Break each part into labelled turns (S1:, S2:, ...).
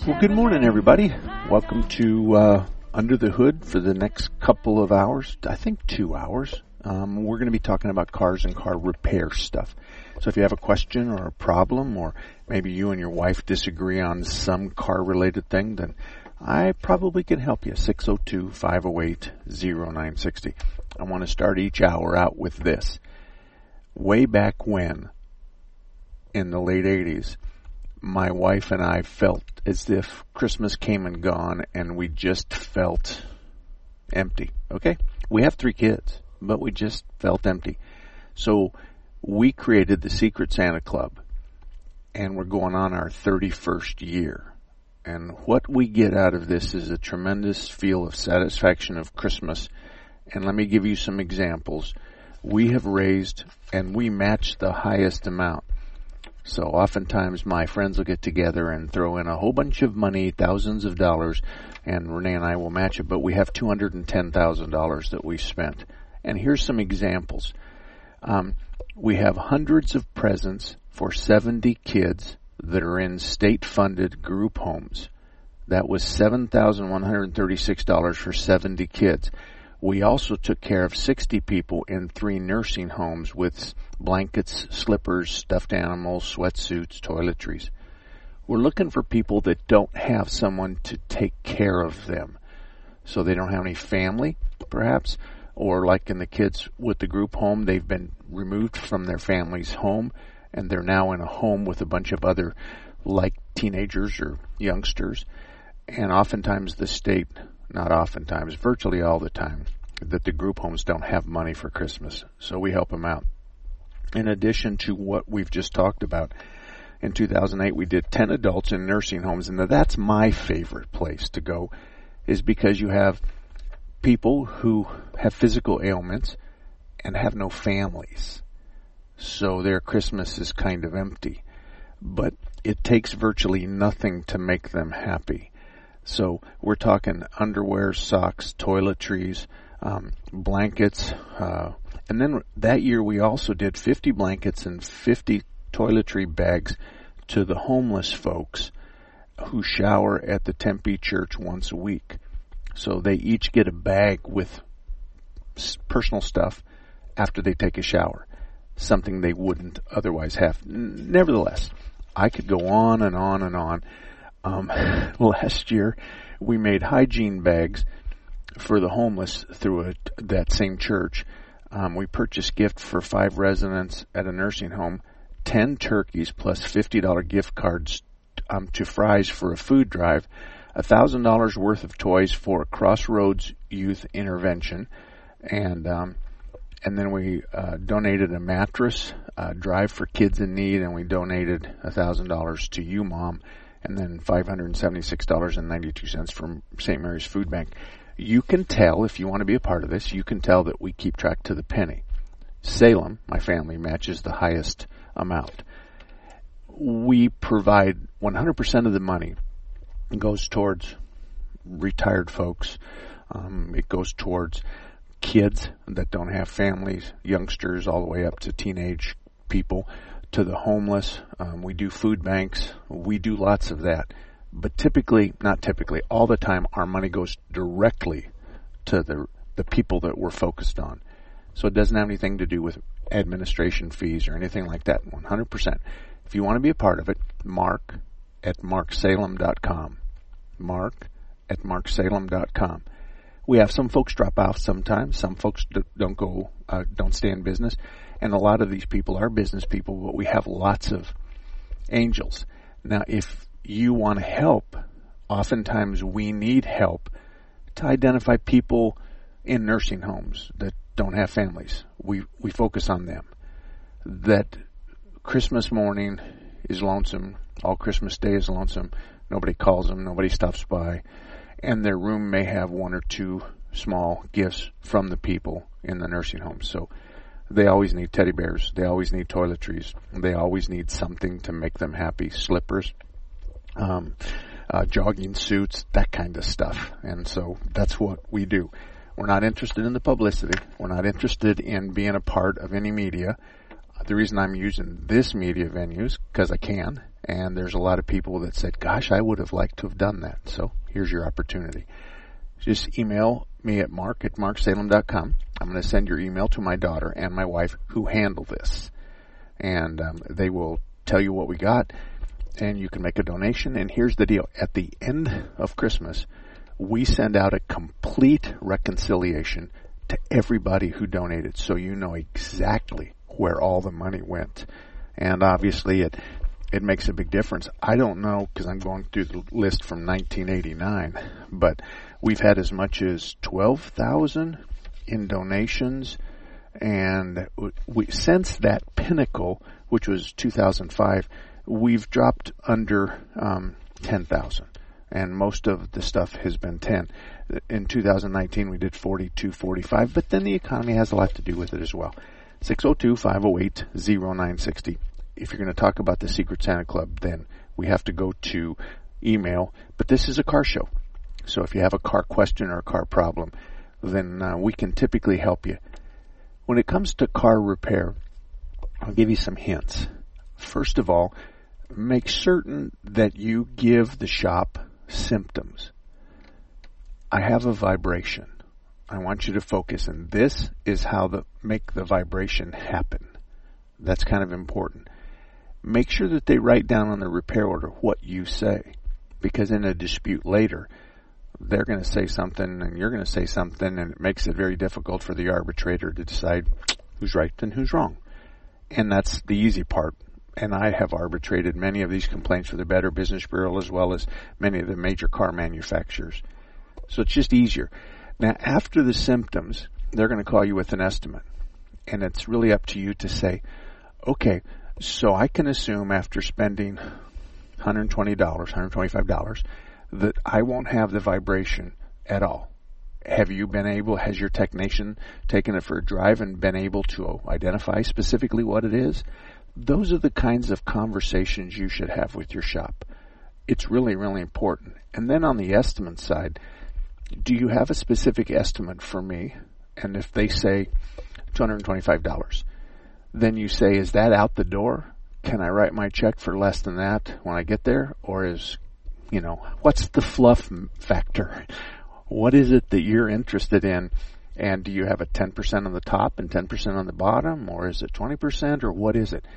S1: Well, good morning, everybody. Welcome to Under the Hood for the next couple of hours, I think 2 hours. We're going to be talking about cars and car repair stuff. So if you have a question or a problem, or maybe you and your wife disagree on some car-related thing, then I probably can help you. 602-508-0960. I want to start each hour out with this. Way back when, in the late 80s, my wife and I felt as if Christmas came and gone and we just felt empty, okay? We have 3 kids, but we just felt empty. So we created the Secret Santa Club, and we're going on our 31st year. And what we get out of this is a tremendous feel of satisfaction of Christmas. And let me give you some examples. We have raised, and we match the highest amount. So oftentimes my friends will get together and throw in a whole bunch of money, thousands of dollars, and Renee and I will match it, but we have $210,000 that we've spent. And here's some examples. We have hundreds of presents for 70 kids that are in state-funded group homes. That was $7,136 for 70 kids. We also took care of 60 people in 3 nursing homes with blankets, slippers, stuffed animals, sweatsuits, toiletries. We're looking for people that don't have someone to take care of them. So they don't have any family, perhaps, or like in the kids with the group home, they've been removed from their family's home, and they're now in a home with a bunch of other, like teenagers or youngsters. And oftentimes the state, not oftentimes, virtually all the time, that the group homes don't have money for Christmas. So we help them out. In addition to what we've just talked about, in 2008 we did 10 adults in nursing homes, and that's my favorite place to go, is because you have people who have physical ailments and have no families. So their Christmas is kind of empty. But it takes virtually nothing to make them happy. So we're talking underwear, socks, toiletries, blankets. And then that year we also did 50 blankets and 50 toiletry bags to the homeless folks who shower at the Tempe Church once a week. So they each get a bag with personal stuff after they take a shower, something they wouldn't otherwise have. Nevertheless, I could go on and on and on. Last year, we made hygiene bags for the homeless through that same church. We purchased gift for 5 residents at a nursing home, 10 turkeys plus $50 gift cards to Fry's for a food drive, $1,000 worth of toys for Crossroads Youth Intervention, and then we donated a mattress drive for kids in need, and we donated $1,000 to You Mom, and then $576.92 from St. Mary's Food Bank. You can tell, if you want to be a part of this, you can tell that we keep track to the penny. Salem, my family, matches the highest amount. We provide 100% of the money. It goes towards retired folks. It goes towards kids that don't have families, youngsters all the way up to teenage people, to the homeless. We do food banks. We do lots of that. But all the time, our money goes directly to the people that we're focused on. So it doesn't have anything to do with administration fees or anything like that, 100%. If you want to be a part of it, Mark at marksalem.com. Mark at marksalem.com. We have some folks drop off sometimes. Some folks don't stay in business. And a lot of these people are business people, but we have lots of angels. Now, if you want to help, oftentimes we need help to identify people in nursing homes that don't have families. We focus on them. That Christmas morning is lonesome. All Christmas Day is lonesome. Nobody calls them. Nobody stops by. And their room may have 1 or 2 small gifts from the people in the nursing home. So they always need teddy bears. They always need toiletries. They always need something to make them happy. Slippers, jogging suits, that kind of stuff. And so that's what we do. We're not interested in the publicity. We're not interested in being a part of any media. The reason I'm using this media venue is because I can, and there's a lot of people that said, gosh, I would have liked to have done that. So here's your opportunity. Just email me at mark@marksalem.com. I'm going to send your email to my daughter and my wife who handle this. And they will tell you what we got, and you can make a donation. And here's the deal. At the end of Christmas, we send out a complete reconciliation to everybody who donated, so you know exactly where all the money went. And obviously it makes a big difference. I don't know, because I'm going through the list from 1989, but we've had as much as 12,000 in donations, and since that pinnacle, which was 2005, we've dropped under 10,000, and most of the stuff has been 10. In 2019, we did 42, 45, but then the economy has a lot to do with it as well. 602-508-0960. If you're going to talk about the Secret Santa Club, then we have to go to email. But this is a car show. So if you have a car question or a car problem, then we can typically help you. When it comes to car repair, I'll give you some hints. First of all, make certain that you give the shop symptoms. I have a vibration. I want you to focus, and this is how to make the vibration happen. That's kind of important. Make sure that they write down on the repair order what you say, because in a dispute later, they're going to say something and you're going to say something, and it makes it very difficult for the arbitrator to decide who's right and who's wrong. And that's the easy part. And I have arbitrated many of these complaints for the Better Business Bureau as well as many of the major car manufacturers. So it's just easier. Now, after the symptoms, they're going to call you with an estimate. And it's really up to you to say, okay, so I can assume after spending $120, $125, that I won't have the vibration at all. Has your technician taken it for a drive and been able to identify specifically what it is? Those are the kinds of conversations you should have with your shop. It's really, really important. And then on the estimate side, do you have a specific estimate for me? And if they say $225, then you say, is that out the door? Can I write my check for less than that when I get there? Or what's the fluff factor? What is it that you're interested in? And do you have a 10% on the top and 10% on the bottom? Or is it 20%? Or what is it?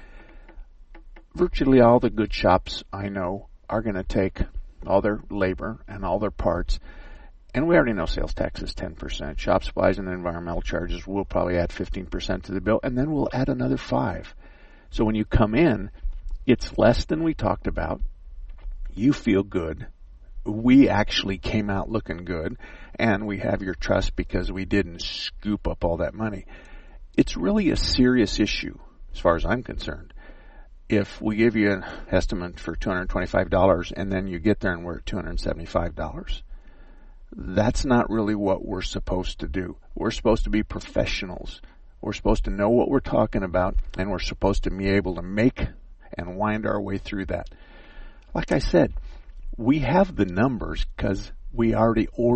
S1: Virtually all the good shops I know are going to take all their labor and all their parts. And we already know sales tax is 10%. Shop supplies and environmental charges will probably add 15% to the bill, and then we'll add another 5%. So when you come in, it's less than we talked about. You feel good. We actually came out looking good, and we have your trust because we didn't scoop up all that money. It's really a serious issue as far as I'm concerned. If we give you an estimate for $225 and then you get there and we're at $275, that's not really what we're supposed to do. We're supposed to be professionals. We're supposed to know what we're talking about, and we're supposed to be able to make and wind our way through that. Like I said, we have the numbers because we already we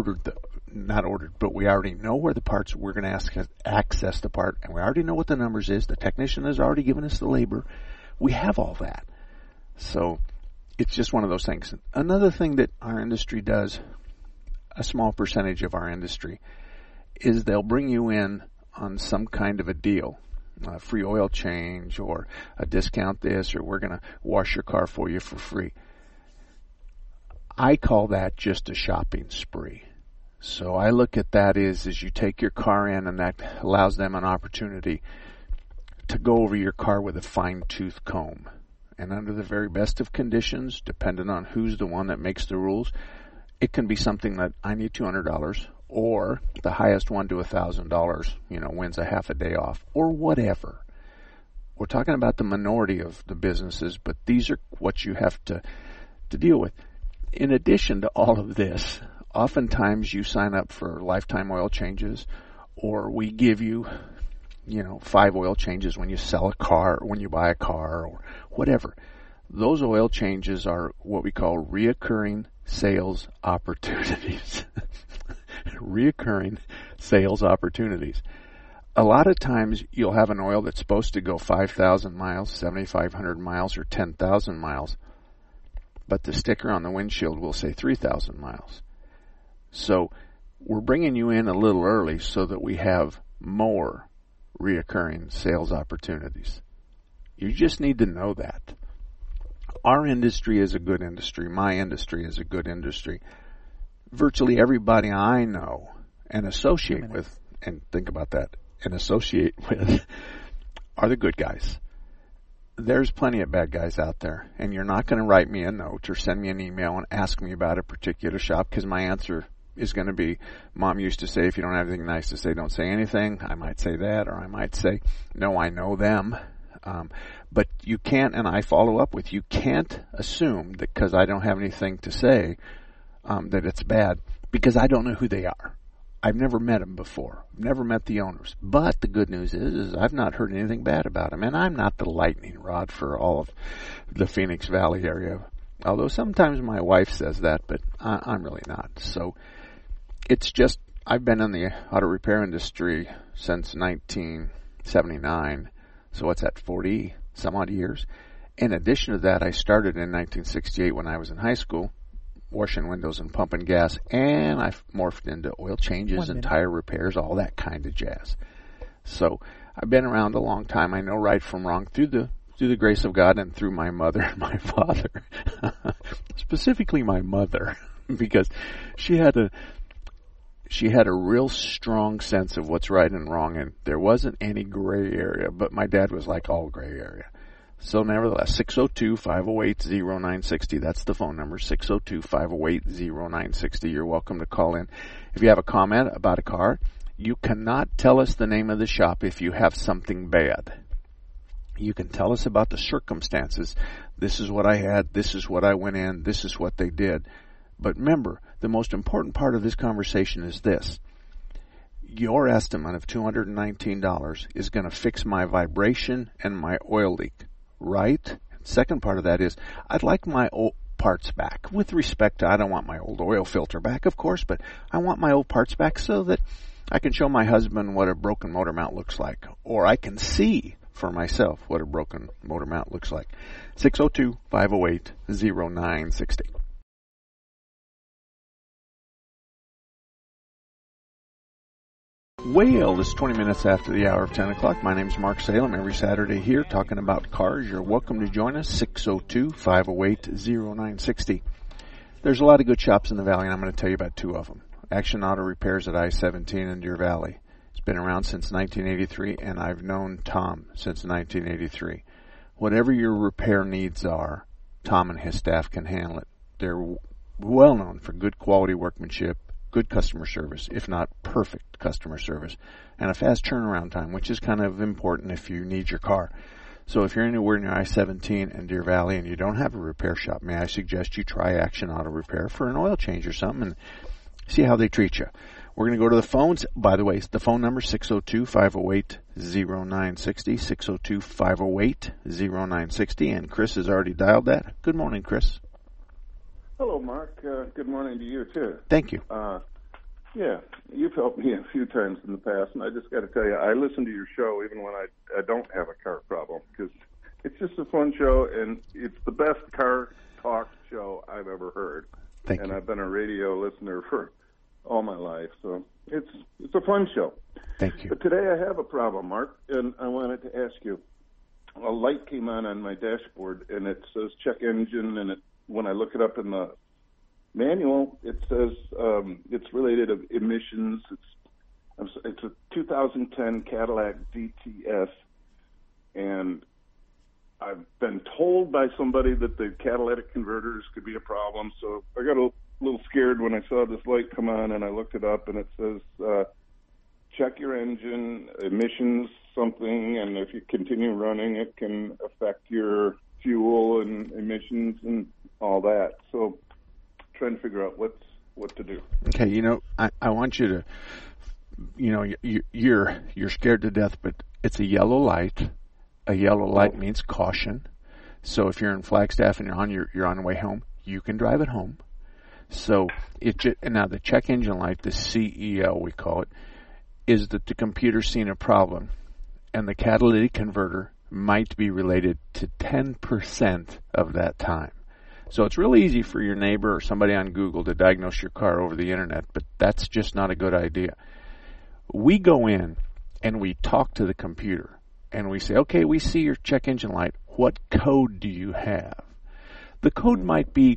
S1: already know where the parts, we're going to access the part, and we already know what the numbers is. The technician has already given us the labor. We have all that. So it's just one of those things. Another thing that our industry does, a small percentage of our industry, is they'll bring you in on some kind of a deal, a free oil change or a discount this, or we're going to wash your car for you for free. I call that just a shopping spree. So I look at that as you take your car in, and that allows them an opportunity to go over your car with a fine-tooth comb. And under the very best of conditions, depending on who's the one that makes the rules, it can be something that I need $200, or the highest one to $1,000, wins a half a day off, or whatever. We're talking about the minority of the businesses, but these are what you have to deal with. In addition to all of this, oftentimes you sign up for lifetime oil changes, or we give you, 5 oil changes when you sell a car, or when you buy a car, or whatever. Those oil changes are what we call reoccurring sales opportunities. Reoccurring sales opportunities. A lot of times you'll have an oil that's supposed to go 5,000 miles, 7,500 miles, or 10,000 miles, but the sticker on the windshield will say 3,000 miles. So we're bringing you in a little early so that we have more reoccurring sales opportunities. You just need to know that. Our industry is a good industry. My industry is a good industry. Virtually everybody I know and associate with, and think about that, and associate with, are the good guys. There's plenty of bad guys out there, and you're not going to write me a note or send me an email and ask me about a particular shop, because my answer is going to be, Mom used to say, if you don't have anything nice to say, don't say anything. I might say that, or I might say, no, I know them. But you can't, and I follow up with, you can't assume that because I don't have anything to say that it's bad, because I don't know who they are. I've never met them before. I've never met the owners. But the good news is I've not heard anything bad about them, and I'm not the lightning rod for all of the Phoenix Valley area. Although sometimes my wife says that, but I'm really not. So it's just, I've been in the auto repair industry since 1979. So what's that, 40 some odd years? In addition to that, I started in 1968 when I was in high school, washing windows and pumping gas, and I morphed into oil changes and tire repairs, all that kind of jazz. So I've been around a long time. I know right from wrong through the grace of God and through my mother and my father. Specifically my mother, because she had a real strong sense of what's right and wrong, and there wasn't any gray area, but my dad was like all gray area. So nevertheless, 602-508-0960, that's the phone number, 602-508-0960. You're welcome to call in. If you have a comment about a car, you cannot tell us the name of the shop if you have something bad. You can tell us about the circumstances. This is what I had, this is what I went in, this is what they did. But remember, the most important part of this conversation is this. Your estimate of $219 is going to fix my vibration and my oil leak, right? Second part of that is, I'd like my old parts back. With respect to, I don't want my old oil filter back, of course, but I want my old parts back so that I can show my husband what a broken motor mount looks like, or I can see for myself what a broken motor mount looks like. 602-508-0960. Well, it's 20 minutes after the hour of 10 o'clock. My name's Mark Salem. Every Saturday here talking about cars. You're welcome to join us, 602-508-0960. There's a lot of good shops in the Valley, and I'm going to tell you about two of them. Action Auto Repairs at I-17 in Deer Valley. It's been around since 1983, and I've known Tom since 1983. Whatever your repair needs are, Tom and his staff can handle it. They're well known for good quality workmanship, good customer service, if not perfect customer service, and a fast turnaround time, which is kind of important if you need your car. So if you're anywhere near I-17 and Deer Valley and you don't have a repair shop, may I suggest you try Action Auto Repair for an oil change or something and see how they treat you. We're going to go to the phones. By the way, the phone number is 602-508-0960, 602-508-0960, and Chris has already dialed that. Good morning, Chris.
S2: Hello, Mark. Good morning to you, too.
S1: Thank you.
S2: Yeah, you've helped me a few times in the past, and I just got to tell you, I listen to your show even when I don't have a car problem, because it's just a fun show, and it's the best car talk show I've ever heard.
S1: Thank you.
S2: And I've been a radio listener for all my life, so it's a fun show.
S1: Thank you.
S2: But today I have a problem, Mark, and I wanted to ask you. A light came on my dashboard, and it says check engine, and when I look it up in the manual, it says it's related to emissions. It's a 2010 Cadillac DTS, and I've been told by somebody that the catalytic converters could be a problem, so I got a little scared when I saw this light come on, and I looked it up, and it says check your engine, emissions something, and if you continue running, it can affect your fuel and emissions and all that. So trying to figure out what to do.
S1: Okay, I want you to, you're scared to death, but it's a yellow light. A yellow light means caution. So if you're in Flagstaff and you're on the way home, you can drive it home. So now the check engine light, the CEL we call it, is that the computer's seen a problem, and the catalytic converter might be related to 10% of that time. So it's really easy for your neighbor or somebody on Google to diagnose your car over the internet, but that's just not a good idea. We go in and we talk to the computer and we say, okay, we see your check engine light. What code do you have? The code might be,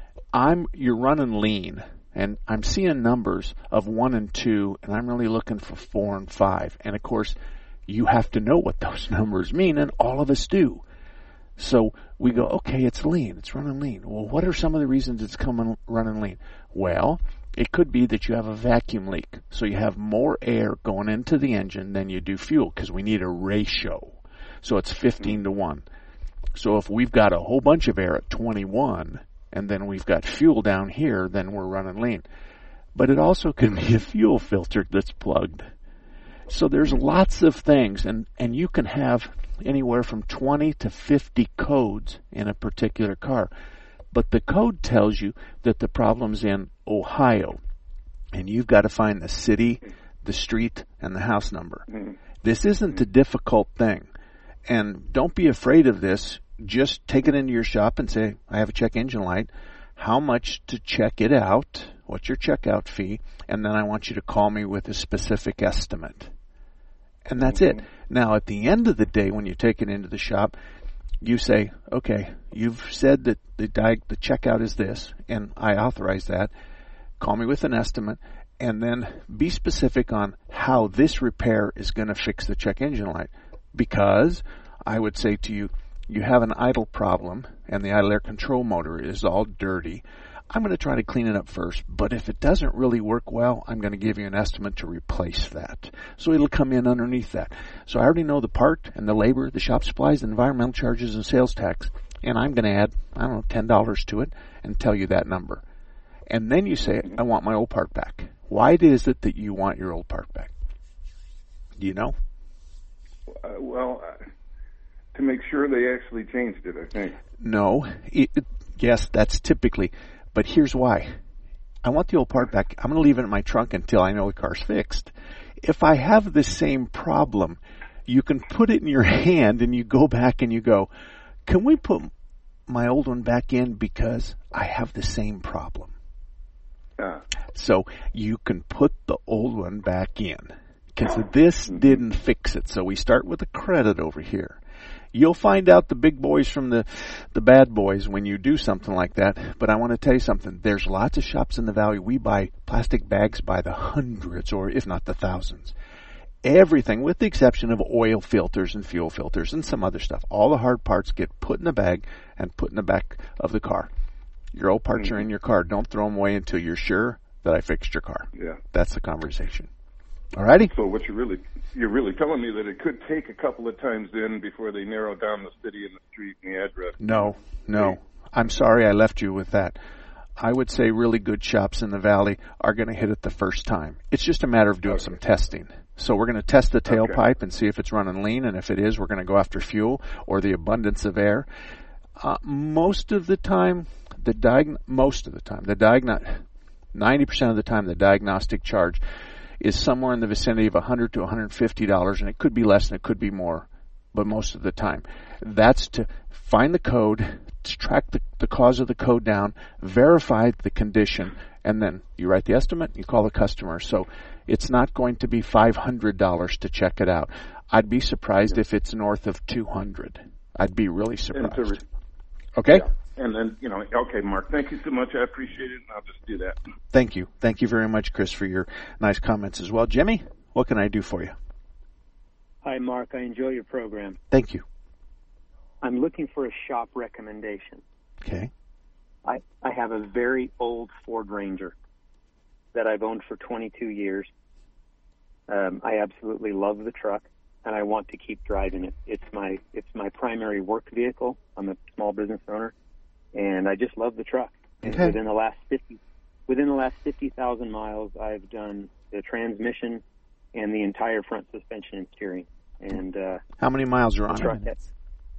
S1: you're running lean, and I'm seeing numbers of 1 and 2, and I'm really looking for 4 and 5. And of course, you have to know what those numbers mean, and all of us do. So we go, okay, it's lean. It's running lean. Well, what are some of the reasons it's running lean? Well, it could be that you have a vacuum leak. So you have more air going into the engine than you do fuel, because we need a ratio. So it's 15 to 1. So if we've got a whole bunch of air at 21, and then we've got fuel down here, then we're running lean. But it also can be a fuel filter that's plugged. So there's lots of things, and you can have anywhere from 20 to 50 codes in a particular car. But the code tells you that the problem's in Ohio, and you've got to find the city, the street, and the house number. This isn't a difficult thing. And don't be afraid of this. Just take it into your shop and say, I have a check engine light. How much to check it out? What's your checkout fee? And then I want you to call me with a specific estimate. And that's it. Now, at the end of the day, when you take it into the shop, you say, okay, you've said that the checkout is this, and I authorize that. Call me with an estimate, and then be specific on how this repair is going to fix the check engine light. Because I would say to you, you have an idle problem, and the idle air control motor is all dirty. I'm going to try to clean it up first, but if it doesn't really work well, I'm going to give you an estimate to replace that. So it'll come in underneath that. So I already know the part and the labor, the shop supplies, the environmental charges, and sales tax, and I'm going to add, $10 to it and tell you that number. And then you say, I want my old part back. Why is it that you want your old part back? Do you know?
S2: To make sure they actually changed it, I think.
S1: No. Yes, that's typically. But here's why. I want the old part back. I'm going to leave it in my trunk until I know the car's fixed. If I have the same problem, you can put it in your hand and you go back and you go, can we put my old one back in because I have the same problem? So you can put the old one back in because this didn't fix it. So we start with a credit over here. You'll find out the big boys from the bad boys when you do something like that. But I want to tell you something. There's lots of shops in the valley. We buy plastic bags by the hundreds, or if not the thousands. Everything, with the exception of oil filters and fuel filters and some other stuff. All the hard parts get put in a bag and put in the back of the car. Your old parts are in your car. Don't throw them away until you're sure that I fixed your car.
S2: Yeah.
S1: That's the conversation. All righty?
S2: So what you're really telling me that it could take a couple of times in before they narrow down the city and the street and the address.
S1: No. I'm sorry I left you with that. I would say really good shops in the valley are going to hit it the first time. It's just a matter of doing some testing. So we're going to test the tailpipe and see if it's running lean, and if it is, we're going to go after fuel or the abundance of air. Most of the time, 90% of the time, the diagnostic charge is somewhere in the vicinity of $100 to $150, and it could be less and it could be more, but most of the time. That's to find the code, to track the cause of the code down, verify the condition, and then you write the estimate, you call the customer. So it's not going to be $500 to check it out. I'd be surprised if it's north of $200. I'd be really surprised. Okay?
S2: Yeah. And then, okay, Mark, thank you so much. I appreciate it, and I'll just do that.
S1: Thank you. Thank you very much, Chris, for your nice comments as well. Jimmy, what can I do for you?
S3: Hi, Mark. I enjoy your program.
S1: Thank you.
S3: I'm looking for a shop recommendation.
S1: Okay.
S3: I have a very old Ford Ranger that I've owned for 22 years. I absolutely love the truck, and I want to keep driving it. It's my primary work vehicle. I'm a small business owner, and I just love the truck. And
S1: okay.
S3: Within the last 50,000 miles, I've done the transmission and the entire front suspension and steering. And
S1: how many miles are on
S3: it?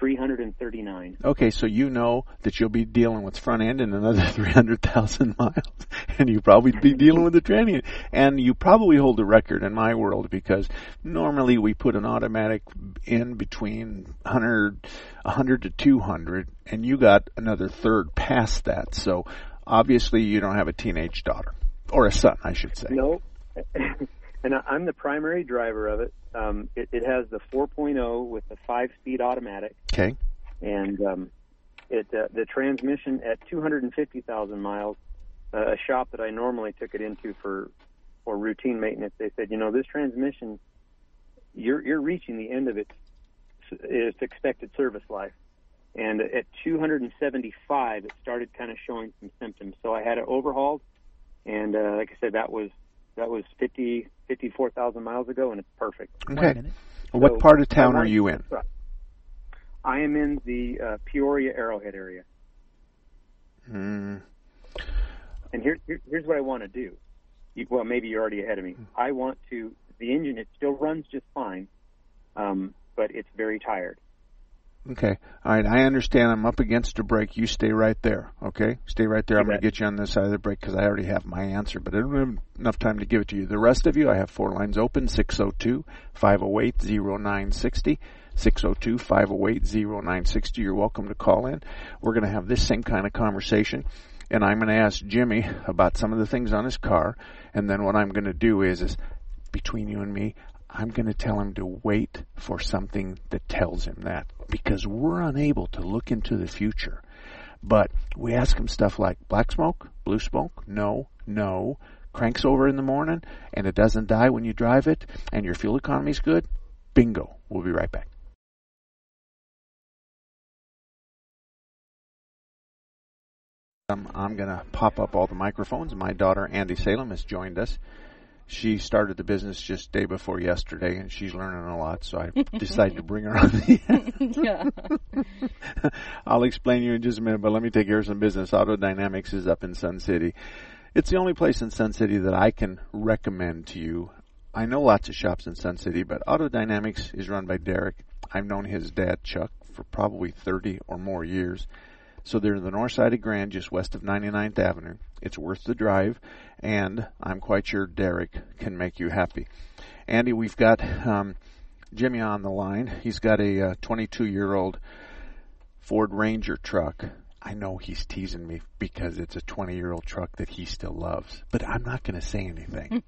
S3: 339.
S1: Okay, so you know that you'll be dealing with front end in another 300,000 miles, and you probably be dealing with the tranny, and you probably hold the record in my world, because normally we put an automatic in between 100 to 200, and you got another third past that. So obviously you don't have a teenage daughter, or a son, I should say.
S3: No, and I'm the primary driver of it. It has the 4.0 with the 5-speed automatic.
S1: Okay.
S3: And the transmission at 250,000 miles, a shop that I normally took it into for routine maintenance, they said, this transmission, you're reaching the end of its expected service life. And at 275, it started kind of showing some symptoms. So I had it overhauled, and like I said, that was 54,000 miles ago, and it's perfect.
S1: Okay. What part of town are you in?
S3: I am in the Peoria Arrowhead area.
S1: Mm.
S3: And here's what I want to do. Well, maybe you're already ahead of me. I want to, the engine, it still runs just fine, but it's very tired.
S1: Okay. All right. I understand. I'm up against a break. You stay right there. Okay? Stay right there. I'm going to get you on this side of the break because I already have my answer, but I don't have enough time to give it to you. The rest of you, I have 4 lines open, 602-508-0960. 602-508-0960. You're welcome to call in. We're going to have this same kind of conversation, and I'm going to ask Jimmy about some of the things on his car, and then what I'm going to do is between you and me, I'm going to tell him to wait for something that tells him that, because we're unable to look into the future. But we ask him stuff like black smoke, blue smoke, no, cranks over in the morning, and it doesn't die when you drive it, and your fuel economy's good. Bingo. We'll be right back. I'm going to pop up all the microphones. My daughter, Andy Salem, has joined us. She started the business just day before yesterday, and she's learning a lot, so I decided to bring her on the end. I'll explain you in just a minute, but let me take care of some business. Auto Dynamics is up in Sun City. It's the only place in Sun City that I can recommend to you. I know lots of shops in Sun City, but Auto Dynamics is run by Derek. I've known his dad, Chuck, for probably 30 or more years. So they're in the north side of Grand, just west of 99th Avenue. It's worth the drive, and I'm quite sure Derek can make you happy. Andy, we've got Jimmy on the line. He's got a 22-year-old Ford Ranger truck. I know he's teasing me because it's a 20-year-old truck that he still loves, but I'm not going to say anything.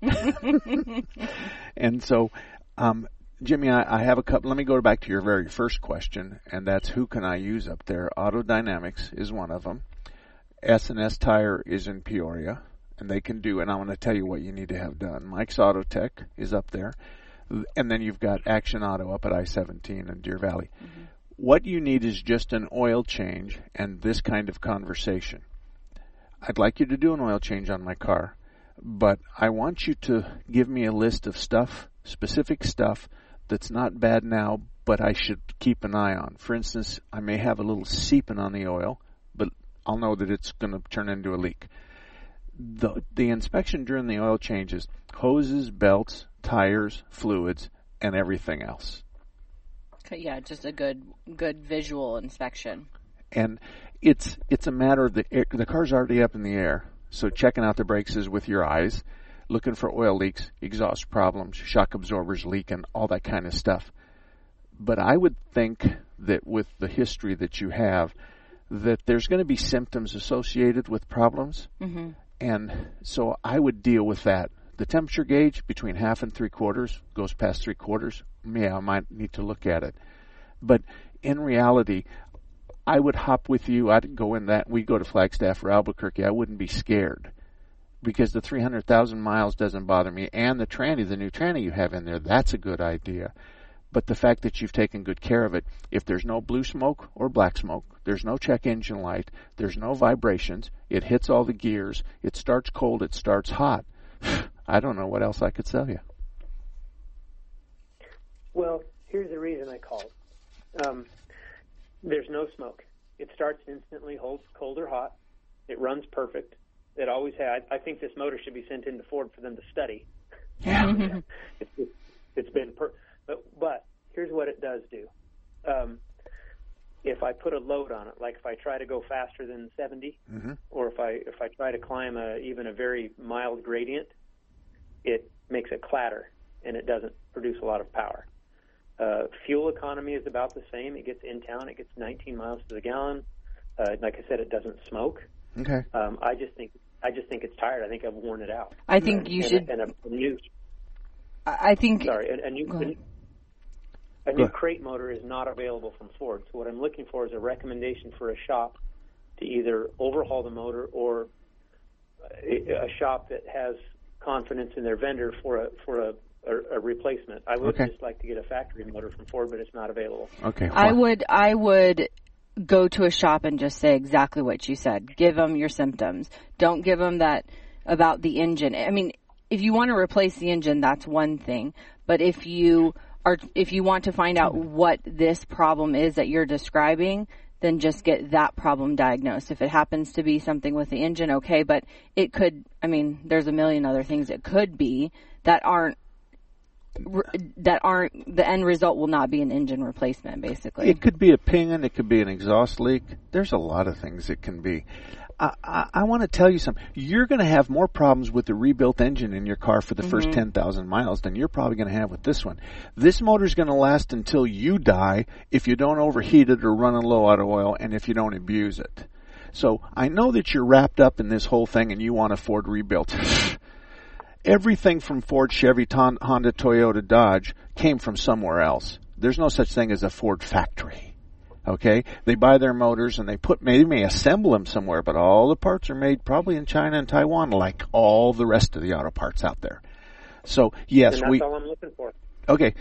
S1: And so, Jimmy, I have a couple. Let me go back to your very first question, and that's who can I use up there? Auto Dynamics is one of them. S&S Tire is in Peoria, and they can do, and I'm going to tell you what you need to have done. Mike's Auto Tech is up there, and then you've got Action Auto up at I-17 in Deer Valley. Mm-hmm. What you need is just an oil change and this kind of conversation. I'd like you to do an oil change on my car, but I want you to give me a list of stuff, specific stuff, that's not bad now, but I should keep an eye on. For instance, I may have a little seeping on the oil, but I'll know that it's going to turn into a leak. The inspection during the oil changes, hoses, belts, tires, fluids, and everything else.
S4: Okay, yeah, just a good visual inspection.
S1: And it's a matter of the car's already up in the air, so checking out the brakes is with your eyes. Looking for oil leaks, exhaust problems, shock absorbers leaking, all that kind of stuff. But I would think that with the history that you have, that there's going to be symptoms associated with problems. Mm-hmm. And so I would deal with that. The temperature gauge between 1/2 and 3/4 goes past 3/4. Yeah, I might need to look at it. But in reality, I would hop with you. I'd go in that. We'd go to Flagstaff or Albuquerque. I wouldn't be scared, because the 300,000 miles doesn't bother me. And the new tranny you have in there, that's a good idea. But the fact that you've taken good care of it, if there's no blue smoke or black smoke, there's no check engine light, there's no vibrations, it hits all the gears, it starts cold, it starts hot. I don't know what else I could sell you.
S3: Well, here's the reason I called. There's no smoke. It starts instantly, holds cold or hot. It runs perfect. It always had. I think this motor should be sent into Ford for them to study.
S1: Yeah.
S3: It's been but here's what it does do. if I put a load on it, like if I try to go faster than 70, or if I try to climb even a very mild gradient, it makes a clatter and it doesn't produce a lot of power. Fuel economy is about the same. It gets in town, it gets 19 miles to the gallon. Like I said, it doesn't smoke.
S1: Okay.
S3: I just think it's tired. I think I've worn it out.
S4: I think you should.
S3: And a new.
S4: I think.
S3: Sorry, a new crate motor is not available from Ford. So what I'm looking for is a recommendation for a shop to either overhaul the motor or a shop that has confidence in their vendor for a replacement. I would just like to get a factory motor from Ford, but it's not available.
S1: Okay.
S4: I would go to a shop and just say exactly what you said. Give them your symptoms. Don't give them that about the engine. I mean, if you want to replace the engine, that's one thing. But if you want to find out what this problem is that you're describing, then just get that problem diagnosed. If it happens to be something with the engine, okay, but it could, I mean, there's a million other things it could be that aren't, the end result will not be an engine replacement, basically.
S1: It could be a pinging, it could be an exhaust leak. There's a lot of things it can be. I want to tell you something. You're going to have more problems with the rebuilt engine in your car for the first 10,000 miles than you're probably going to have with this one. This motor's going to last until you die if you don't overheat it or run low out of oil and if you don't abuse it. So I know that you're wrapped up in this whole thing and you want a Ford rebuilt. Everything from Ford, Chevy, Honda, Toyota, Dodge came from somewhere else. There's no such thing as a Ford factory. Okay, they buy their motors and they may assemble them somewhere, but all the parts are made probably in China and Taiwan, like all the rest of the auto parts out there. So yes,
S3: and that's all I'm looking for.
S1: Okay,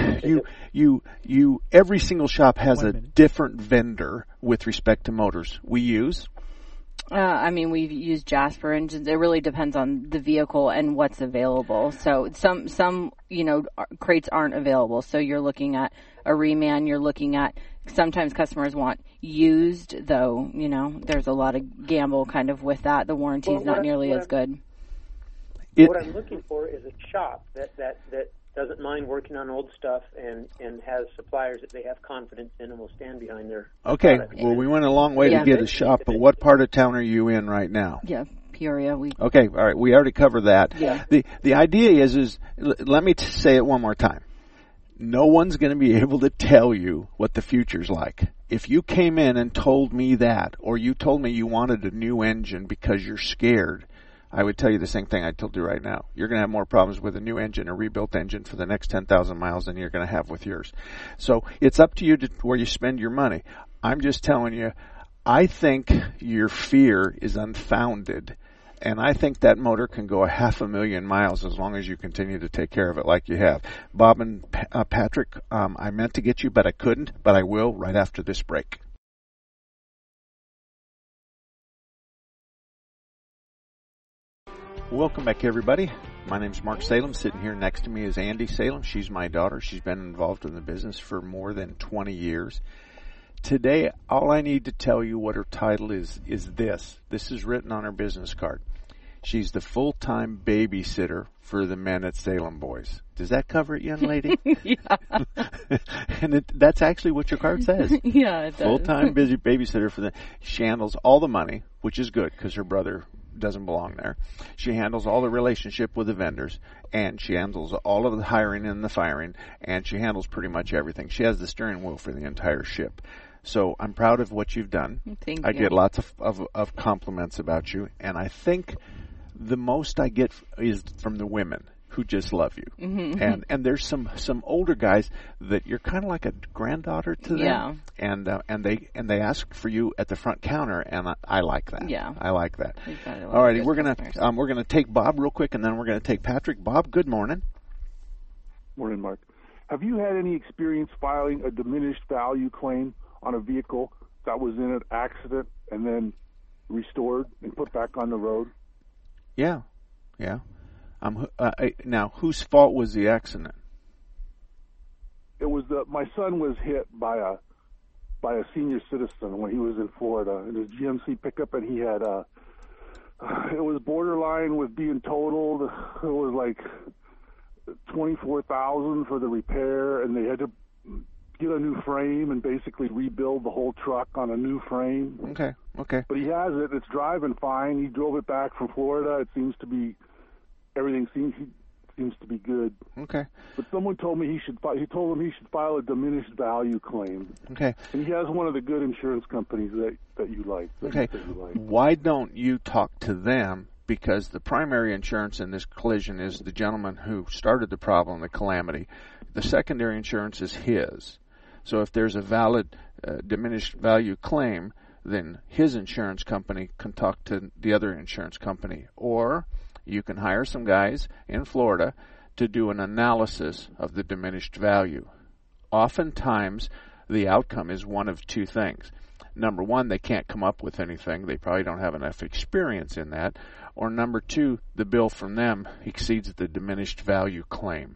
S1: you. Every single shop has a different vendor with respect to motors. We use.
S4: I mean, we've used Jasper engines. It really depends on the vehicle and what's available. So some crates aren't available. So you're looking at a reman. You're looking at, sometimes customers want used, though, there's a lot of gamble kind of with that. The warranty is not nearly as good.
S3: What I'm looking for is a shop that doesn't mind working on old stuff and has suppliers that they have confidence in and will stand behind their product.
S1: Well, we went a long way to get a shop, but what part of town are you in right now?
S4: Yeah, Peoria.
S1: Okay, all right, we already covered that.
S4: Yeah.
S1: The idea is let me say it one more time. No one's going to be able to tell you what the future's like. If you came in and told me that, or you told me you wanted a new engine because you're scared, I would tell you the same thing I told you right now. You're going to have more problems with a new engine, a rebuilt engine for the next 10,000 miles than you're going to have with yours. So it's up to you where you spend your money. I'm just telling you, I think your fear is unfounded. And I think that motor can go 500,000 miles as long as you continue to take care of it like you have. Bob and Patrick, I meant to get you, but I couldn't, but I will right after this break. Welcome back, everybody. My name's Mark Salem. Sitting here next to me is Andy Salem. She's my daughter. She's been involved in the business for more than 20 years. Today, all I need to tell you what her title is this. This is written on her business card. She's the full-time babysitter for the men at Salem Boys. Does that cover it, young lady?
S4: Yeah.
S1: And that's actually what your card says.
S4: Yeah, it does.
S1: Full-time babysitter for the. She handles all the money, which is good because her brother doesn't belong there. She handles all the relationship with the vendors, and she handles all of the hiring and the firing, and she handles pretty much everything. She has the steering wheel for the entire ship. So I'm proud of what you've done.
S4: Thank you.
S1: I get lots of compliments about you, and I think the most I get is from the women who just love you. Mm-hmm. And there's some older guys that you're kind of like a granddaughter to them.
S4: Yeah.
S1: And they ask for you at the front counter, and I like that.
S4: Yeah.
S1: I like that. All righty, we're gonna take Bob real quick, and then we're gonna take Patrick. Bob, good morning.
S5: Morning, Mark. Have you had any experience filing a diminished value claim on a vehicle that was in an accident and then restored and put back on the road?
S1: Yeah. Now, whose fault was the accident?
S5: It was my son was hit by a senior citizen when he was in Florida in his GMC pickup, and he had it was borderline with being totaled. It was like $24,000 for the repair, and they had to get a new frame and basically rebuild the whole truck on a new frame.
S1: Okay.
S5: But he has it. It's driving fine. He drove it back from Florida. It seems to be, everything seems to be good.
S1: Okay.
S5: But someone told me he told him he should file a diminished value claim.
S1: Okay.
S5: And he has one of the good insurance companies that you like.
S1: Okay. Why don't you talk to them? Because the primary insurance in this collision is the gentleman who started the problem, the calamity. The secondary insurance is his. So if there's a valid diminished value claim, then his insurance company can talk to the other insurance company. Or you can hire some guys in Florida to do an analysis of the diminished value. Oftentimes, the outcome is one of two things. Number one, they can't come up with anything. They probably don't have enough experience in that. Or number two, the bill from them exceeds the diminished value claim.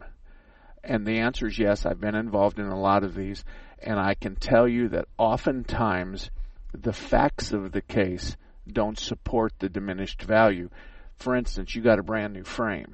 S1: And the answer is yes. I've been involved in a lot of these, and I can tell you that oftentimes the facts of the case don't support the diminished value. For instance, you got a brand new frame,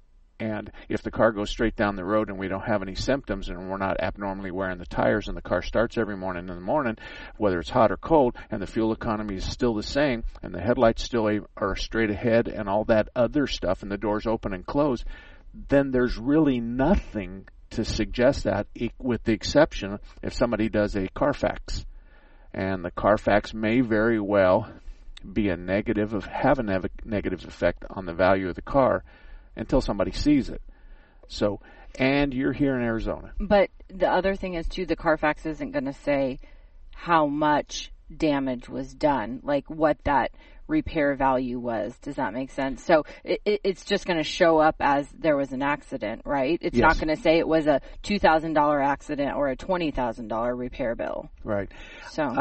S1: and if the car goes straight down the road and we don't have any symptoms and we're not abnormally wearing the tires and the car starts every morning in the morning, whether it's hot or cold, and the fuel economy is still the same and the headlights still are straight ahead and all that other stuff and the doors open and close, then there's really nothing to suggest that, with the exception if somebody does a Carfax. And the Carfax may very well be have a negative effect on the value of the car until somebody sees it. So, and you're here in Arizona.
S4: But the other thing is, too, the Carfax isn't going to say how much damage was done, like what that repair value was. Does that make sense? So it's just going to show up as there was an accident, right? It's
S1: Yes.
S4: not going to say it was a $2,000 accident or a $20,000 repair bill.
S1: Right.
S4: So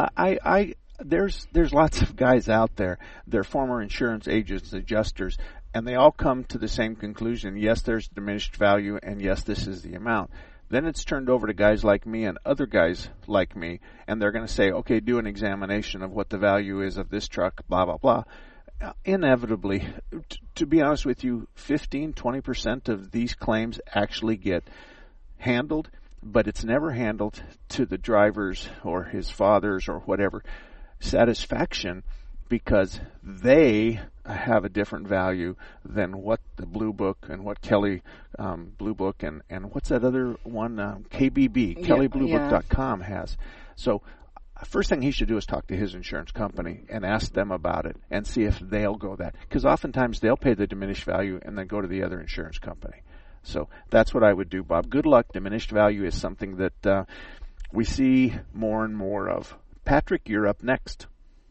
S1: there's lots of guys out there. They're former insurance agents, adjusters, and they all come to the same conclusion. Yes, there's diminished value, and yes, this is the amount. Then it's turned over to guys like me and other guys like me, and they're going to say, okay, do an examination of what the value is of this truck, blah, blah, blah. Inevitably, to be honest with you, 15-20% of these claims actually get handled, but it's never handled to the driver's or his father's or whatever satisfaction, because they have a different value than what the Blue Book and what Kelly Blue Book and what's that other one, KBB, KellyBlueBook.com has. So first thing he should do is talk to his insurance company and ask them about it and see if they'll go that. Because oftentimes they'll pay the diminished value and then go to the other insurance company. So that's what I would do, Bob. Good luck. Diminished value is something that we see more and more of. Patrick, you're up next.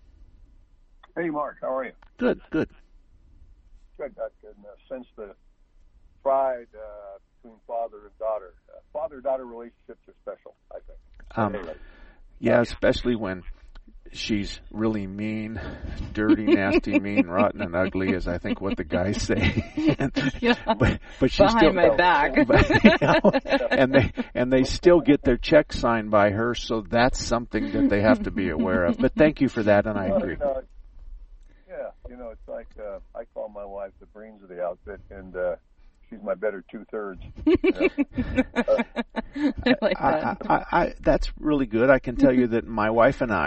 S6: Hey, Mark, how are you?
S1: Good.
S6: Good. I can sense the pride between father and daughter. Father-daughter relationships are special, I think.
S1: Yeah, especially when she's really mean, dirty, nasty, mean, rotten, and ugly, is I think what the guys say. but she's
S4: behind
S1: still
S4: my back.
S6: Yeah.
S1: and they still get their check signed by her, so that's something that they have to be aware of. But thank you for that, and I agree.
S6: It's like I call my wife the brains of the outfit, and she's my better two-thirds.
S4: I like that.
S1: That's really good. I can tell you that my wife and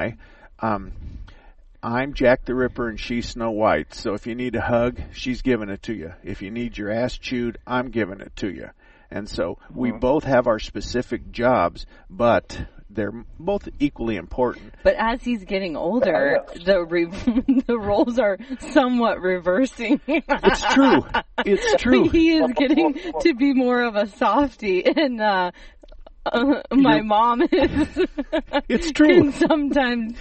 S1: I'm Jack the Ripper and she's Snow White. So if you need a hug, she's giving it to you. If you need your ass chewed, I'm giving it to you. And so we both have our specific jobs, but they're both equally important.
S4: But as he's getting older, the roles are somewhat reversing.
S1: It's true. It's true.
S4: He is getting to be more of a softie, and my mom is.
S1: It's true.
S4: Can sometimes.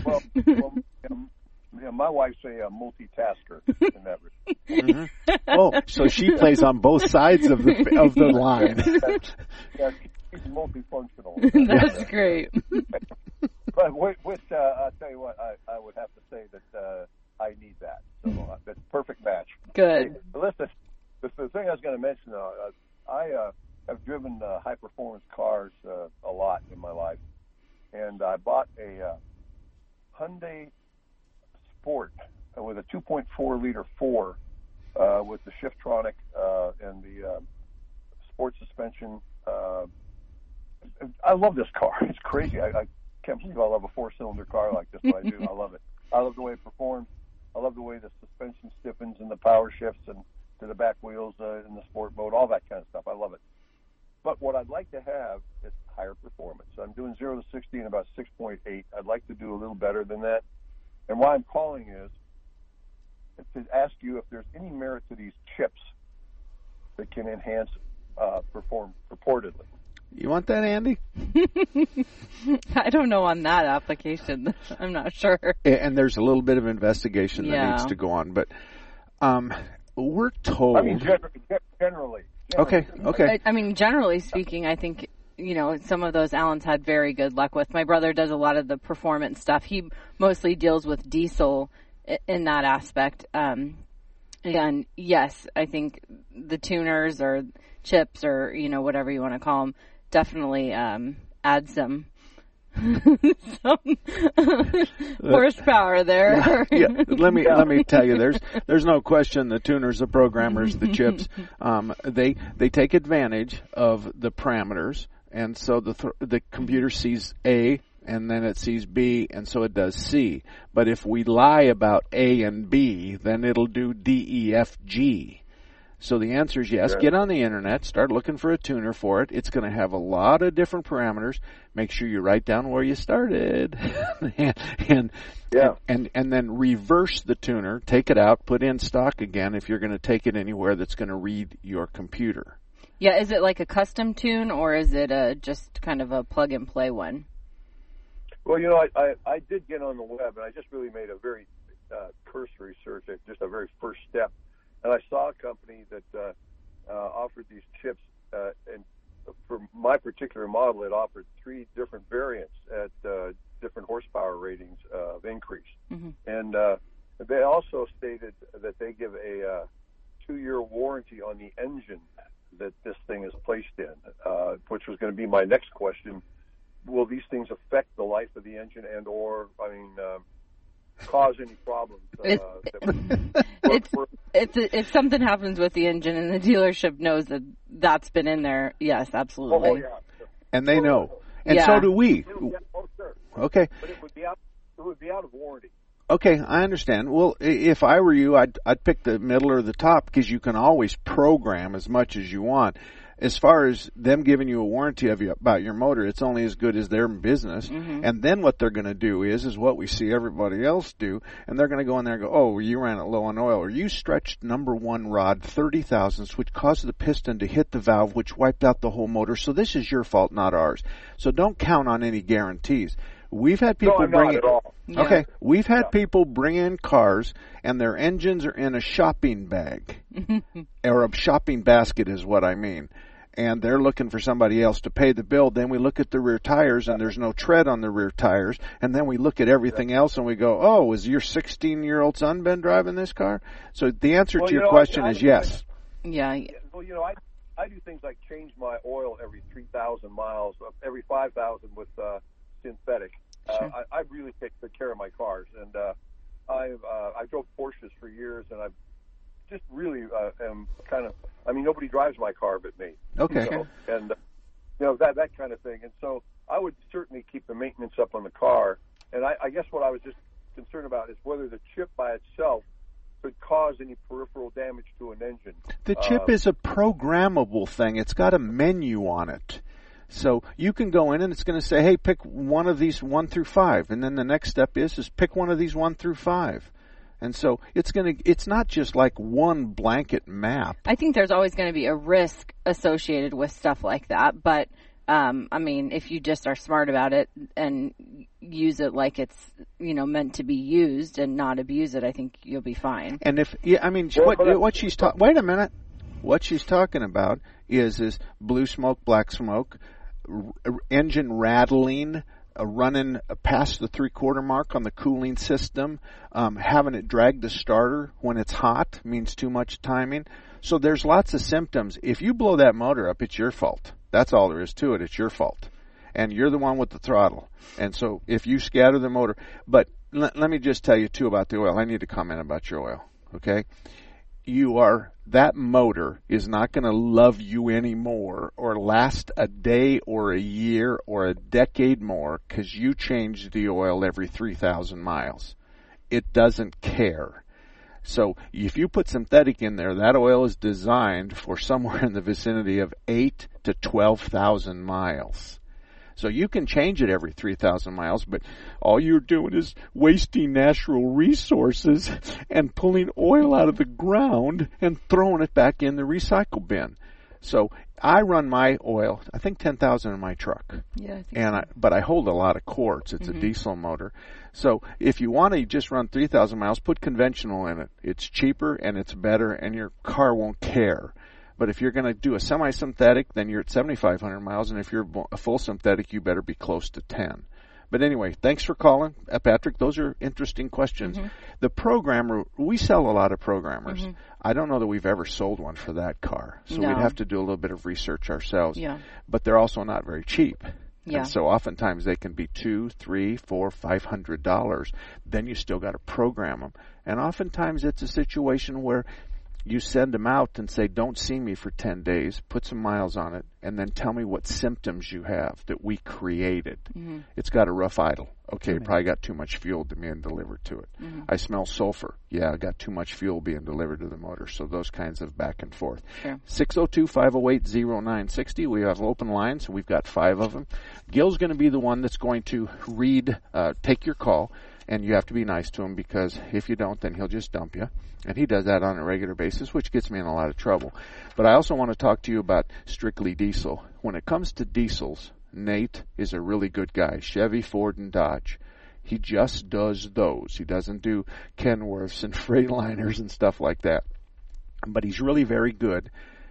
S6: Yeah, my wife's a multitasker in that respect.
S1: Mm-hmm. Oh, so she plays on both sides of the line.
S6: Yeah, she's multifunctional.
S4: That's great.
S6: But I'll tell you what, I would have to say that I need that. So that's a perfect match.
S4: Good.
S6: Hey, listen, the thing I was going to mention, I have driven high-performance cars a lot in my life, and I bought a Hyundai Sport with a 2.4-liter 4 with the Shiftronic and the sport suspension. I love this car. It's crazy. I can't believe I love a 4-cylinder car like this, but I do. I love it. I love the way it performs. I love the way the suspension stiffens and the power shifts and to the back wheels in the sport mode, all that kind of stuff. I love it. But what I'd like to have is higher performance. I'm doing 0 to 60 in about 6.8. I'd like to do a little better than that. And why I'm calling is to ask you if there's any merit to these chips that can enhance perform purportedly.
S1: You want that, Andy?
S4: I don't know on that application. I'm not sure.
S1: And there's a little bit of investigation that needs to go on. But we're told...
S6: I mean, generally.
S1: Okay.
S4: I mean, generally speaking, I think, some of those Allen's had very good luck with. My brother does a lot of the performance stuff. He mostly deals with diesel in that aspect. And yes, I think the tuners or chips or, whatever you want to call them, definitely add some horsepower there.
S1: Yeah, let me tell you, there's no question the tuners, the programmers, the chips, they take advantage of the parameters, and so the computer sees A and then it sees B, and so it does C. But if we lie about A and B, then it'll do D, E, F, G. So the answer is yes. Get on the internet, start looking for a tuner for it. It's going to have a lot of different parameters. Make sure you write down where you started, and then reverse the tuner, take it out, put in stock again if you're going to take it anywhere that's going to read your computer.
S4: Yeah, is it like a custom tune or is it just kind of a plug and play one?
S6: Well, I did get on the web and I just really made a very cursory search, just a very first step. And I saw a company that offered these chips, and for my particular model, it offered 3 different variants at different horsepower ratings of increase. Mm-hmm. And they also stated that they give a 2-year warranty on the engine that this thing is placed in, which was going to be my next question. Will these things affect the life of the engine cause any problems?
S4: If something happens with the engine and the dealership knows that that's been in there, yes, absolutely.
S6: Oh, yeah.
S1: And they know. And so do we.
S6: Oh, sure.
S1: Okay.
S6: But it would be out of warranty.
S1: Okay, I understand. Well, if I were you, I'd pick the middle or the top because you can always program as much as you want. As far as them giving you a warranty about your motor, it's only as good as their business. Mm-hmm. And then what they're going to do is what we see everybody else do, and they're going to go in there and go, oh, you ran it low on oil, or you stretched number 1 rod 30 thousandths, which caused the piston to hit the valve, which wiped out the whole motor. So this is your fault, not ours. So don't count on any guarantees. We've had people We've had people bring in cars and their engines are in a shopping bag or a shopping basket is what I mean. And they're looking for somebody else to pay the bill. Then we look at the rear tires and there's no tread on the rear tires. And then we look at everything else and we go, oh, has your 16-year-old son been driving this car? So the answer to your question is yes.
S4: Yeah.
S6: Well, I do things like change my oil every 3,000 miles, every 5,000 with synthetic.
S4: Sure.
S6: I really take good care of my cars, and I drove Porsches for years, and I've just really am kind of. I mean, nobody drives my car but me.
S1: Okay.
S6: And that kind of thing, and so I would certainly keep the maintenance up on the car. And I guess what I was just concerned about is whether the chip by itself could cause any peripheral damage to an engine.
S1: The chip is a programmable thing. It's got a menu on it. So you can go in and it's going to say, hey, pick one of these 1 through 5. And then the next step is pick one of these 1 through 5. And so it's not just like one blanket map.
S4: I think there's always going to be a risk associated with stuff like that. But, if you just are smart about it and use it like it's, meant to be used and not abuse it, I think you'll be fine.
S1: And what she's talking, wait a minute. What she's talking about is blue smoke, black smoke, engine rattling, running past the 3/4 mark on the cooling system, having it drag the starter when it's hot means too much timing. So there's lots of symptoms. If you blow that motor up, it's your fault. That's all there is to it. It's your fault. And you're the one with the throttle. And so if you scatter the motor, but let me just tell you too about the oil. I need to comment about your oil, okay? You are that motor is not going to love you anymore or last a day or a year or a decade more because you change the oil every 3,000 miles. It doesn't care. So if you put synthetic in there, that oil is designed for somewhere in the vicinity of 8 to 12,000 miles. So you can change it every 3,000 miles, but all you're doing is wasting natural resources and pulling oil out of the ground and throwing it back in the recycle bin. So I run my oil, I think 10,000 in my truck.
S4: Yeah, I think so.
S1: But I hold a lot of quarts. It's a diesel motor. So if you want to just run 3,000 miles, put conventional in it. It's cheaper and it's better and your car won't care. But if you're going to do a semi-synthetic, then you're at 7,500 miles, and if you're a full synthetic, you better be close to 10. But anyway, thanks for calling, Patrick. Those are interesting questions. The programmer, we sell a lot of programmers. I don't know that we've ever sold one for that car, so we'd have to do a little bit of research ourselves.
S4: Yeah.
S1: But they're also not very cheap.
S4: Yeah.
S1: And so oftentimes they can be $200, $300, $400, $500. Then you still got to program them. And oftentimes it's a situation where you send them out and say, don't see me for 10 days, put some miles on it, and then tell me what symptoms you have that we created. It's got a rough idle. Okay, probably got too much fuel being delivered to it. I smell sulfur. Yeah, I got too much fuel being delivered to the motor. So those kinds of back and forth.
S4: Sure.
S1: 602-508-0960. We have open lines. We've got 5 of them. Gil's going to be the one that's going to take your call. And you have to be nice to him, because if you don't, then he'll just dump you. And he does that on a regular basis, which gets me in a lot of trouble. But I also want to talk to you about Strictly Diesel. When it comes to diesels, Nate is a really good guy. Chevy, Ford, and Dodge. He just does those. He doesn't do Kenworths and Freightliners and stuff like that. But he's really very good.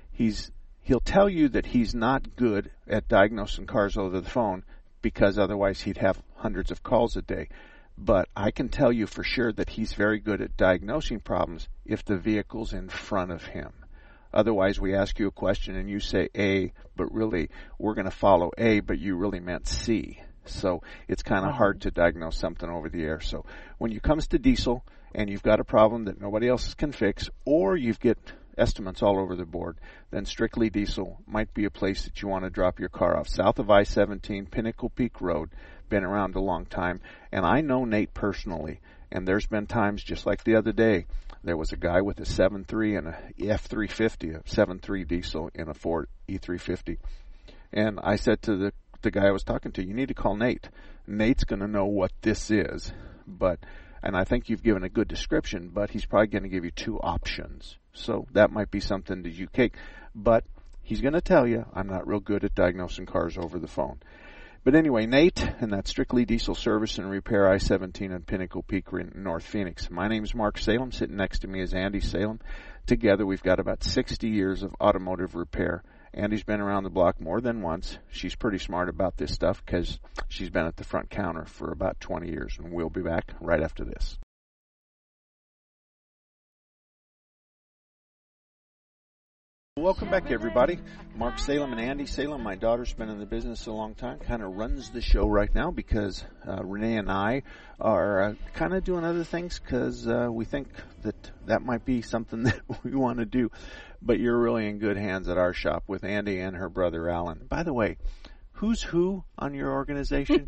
S1: He'll tell you that he's not good at diagnosing cars over the phone, because otherwise he'd have hundreds of calls a day. But I can tell you for sure that he's very good at diagnosing problems if the vehicle's in front of him. Otherwise, we ask you a question and you say A, but really we're going to follow A, but you really meant C. So it's kind of hard to diagnose something over the air. So when it comes to diesel and you've got a problem that nobody else can fix, or you get estimates all over the board, then Strictly Diesel might be a place that you want to drop your car off. South of I-17, Pinnacle Peak Road. Been around a long time, and I know Nate personally, and there's been times, just like the other day, there was a guy with a 7.3 and a F350, a 7.3 diesel in a Ford E350, and I said to the guy I was talking to, you need to call Nate. Nate's going to know what this is, and I think you've given a good description, but he's probably going to give you 2 options, so that might be something that you take, but he's going to tell you, I'm not real good at diagnosing cars over the phone. But anyway, Nate, and that's Strictly Diesel Service and Repair, I-17 and Pinnacle Peak in North Phoenix. My name's Mark Salem. Sitting next to me is Andy Salem. Together, we've got about 60 years of automotive repair. Andy's been around the block more than once. She's pretty smart about this stuff because she's been at the front counter for about 20 years. And we'll be back right after this. Welcome back, everybody. Mark Salem and Andy Salem. My daughter's been in the business a long time, kind of runs the show right now because Renee and I are kind of doing other things because we think that might be something that we want to do. But you're really in good hands at our shop with Andy and her brother Alan. By the way, who's who on your organization?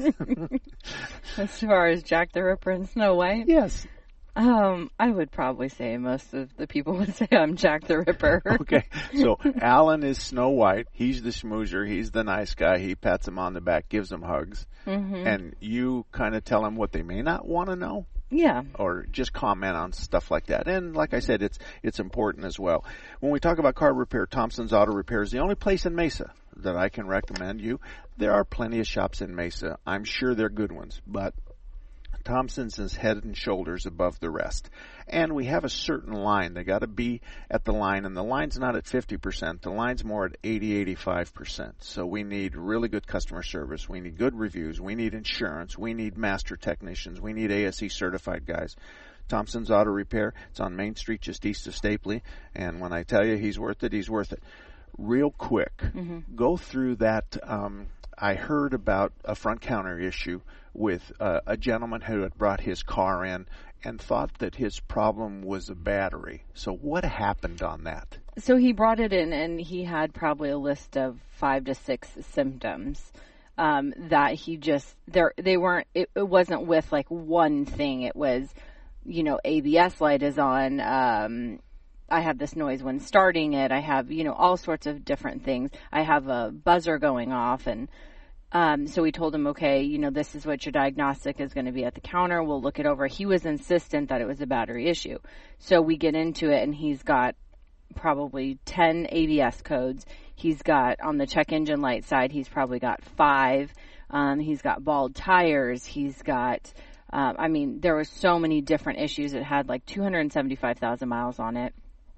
S4: As far as Jack the Ripper and Snow White?
S1: Yes.
S4: I would probably say most of the people would say I'm Jack the Ripper.
S1: Okay, so Alan is Snow White. He's the schmoozer. He's the nice guy. He pats them on the back, gives them hugs. And you kind of tell them what they may not want to know.
S4: Yeah.
S1: Or just comment on stuff like that. And like I said, it's important as well. When we talk about car repair, Thompson's Auto Repair is the only place in Mesa that I can recommend you. There are plenty of shops in Mesa. I'm sure they're good ones, but Thompson's is head and shoulders above the rest. And we have a certain line. They got to be at the line, and the line's not at 50%. The line's more at 80-85%. So we need really good customer service. We need good reviews. We need insurance. We need master technicians. We need ASE certified guys. Thompson's Auto Repair. It's on Main Street just east of Stapley. And when I tell you he's worth it, he's worth it. Real quick, go through that I heard about a front counter issue with a gentleman who had brought his car in and thought that his problem was a battery. So what happened on that?
S4: So he brought it in, and he had probably a list of 5 to 6 symptoms that he just they weren't. It wasn't with like one thing. It was, ABS light is on. I have this noise when starting it. I have all sorts of different things. I have a buzzer going off, and so we told him, okay, this is what your diagnostic is going to be at the counter. We'll look it over. He was insistent that it was a battery issue. So we get into it, and he's got probably 10 ABS codes. He's got, on the check engine light side, he's probably got 5. He's got bald tires. He's got, there were so many different issues. It had like 275,000 miles on it.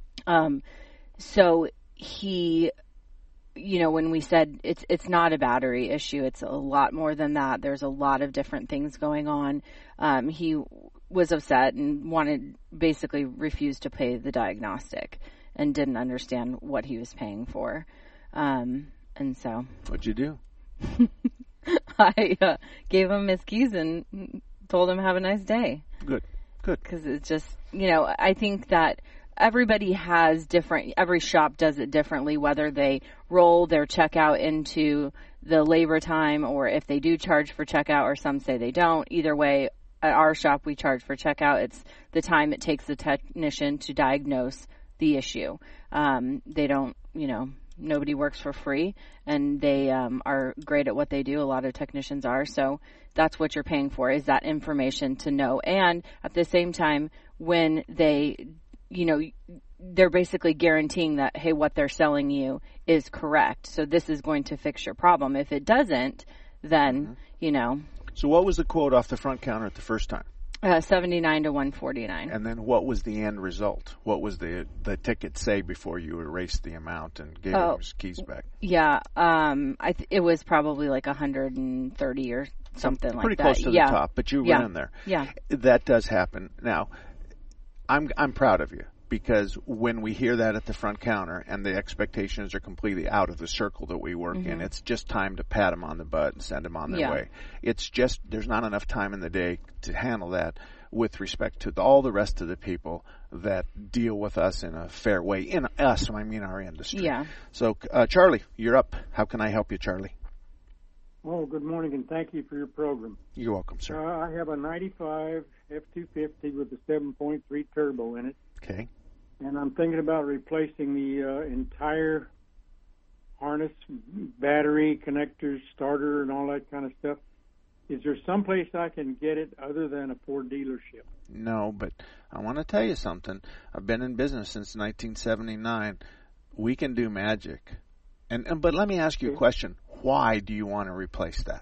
S4: So he, when we said it's not a battery issue, it's a lot more than that. There's a lot of different things going on. He was upset and basically refused to pay the diagnostic and didn't understand what he was paying for. And so.
S1: What'd you do?
S4: I gave him his keys and told him have a nice day.
S1: Good.
S4: Because it's just, I think that everybody has every shop does it differently, whether they roll their checkout into the labor time or if they do charge for checkout, or some say they don't. Either way, at our shop, we charge for checkout. It's the time it takes the technician to diagnose the issue. They don't, nobody works for free, and they are great at what they do. A lot of technicians are. So that's what you're paying for, is that information to know. And at the same time, when they they're basically guaranteeing that, hey, what they're selling you is correct. So this is going to fix your problem. If it doesn't, then,
S1: So what was the quote off the front counter at the first time?
S4: 79 to 149.
S1: And then what was the end result? What was the ticket say before you erased the amount and gave him his keys back?
S4: Yeah, it was probably like 130 or something like that.
S1: Pretty close to the top, but you went in there.
S4: Yeah.
S1: That does happen. Now, I'm proud of you, because when we hear that at the front counter and the expectations are completely out of the circle that we work in, it's just time to pat them on the butt and send them on their way. It's just there's not enough time in the day to handle that with respect to all the rest of the people that deal with us in a fair way. In us, I mean our industry.
S4: Yeah.
S1: So, Charlie, you're up. How can I help you, Charlie?
S7: Oh, good morning, and thank you for your program.
S1: You're welcome, sir.
S7: I have a 95 F-250 with a 7.3 turbo in it.
S1: Okay.
S7: And I'm thinking about replacing the entire harness, battery, connectors, starter, and all that kind of stuff. Is there someplace I can get it other than a Ford dealership?
S1: No, but I want to tell you something. I've been in business since 1979. We can do magic. But let me ask you a question. Why do you want to replace that?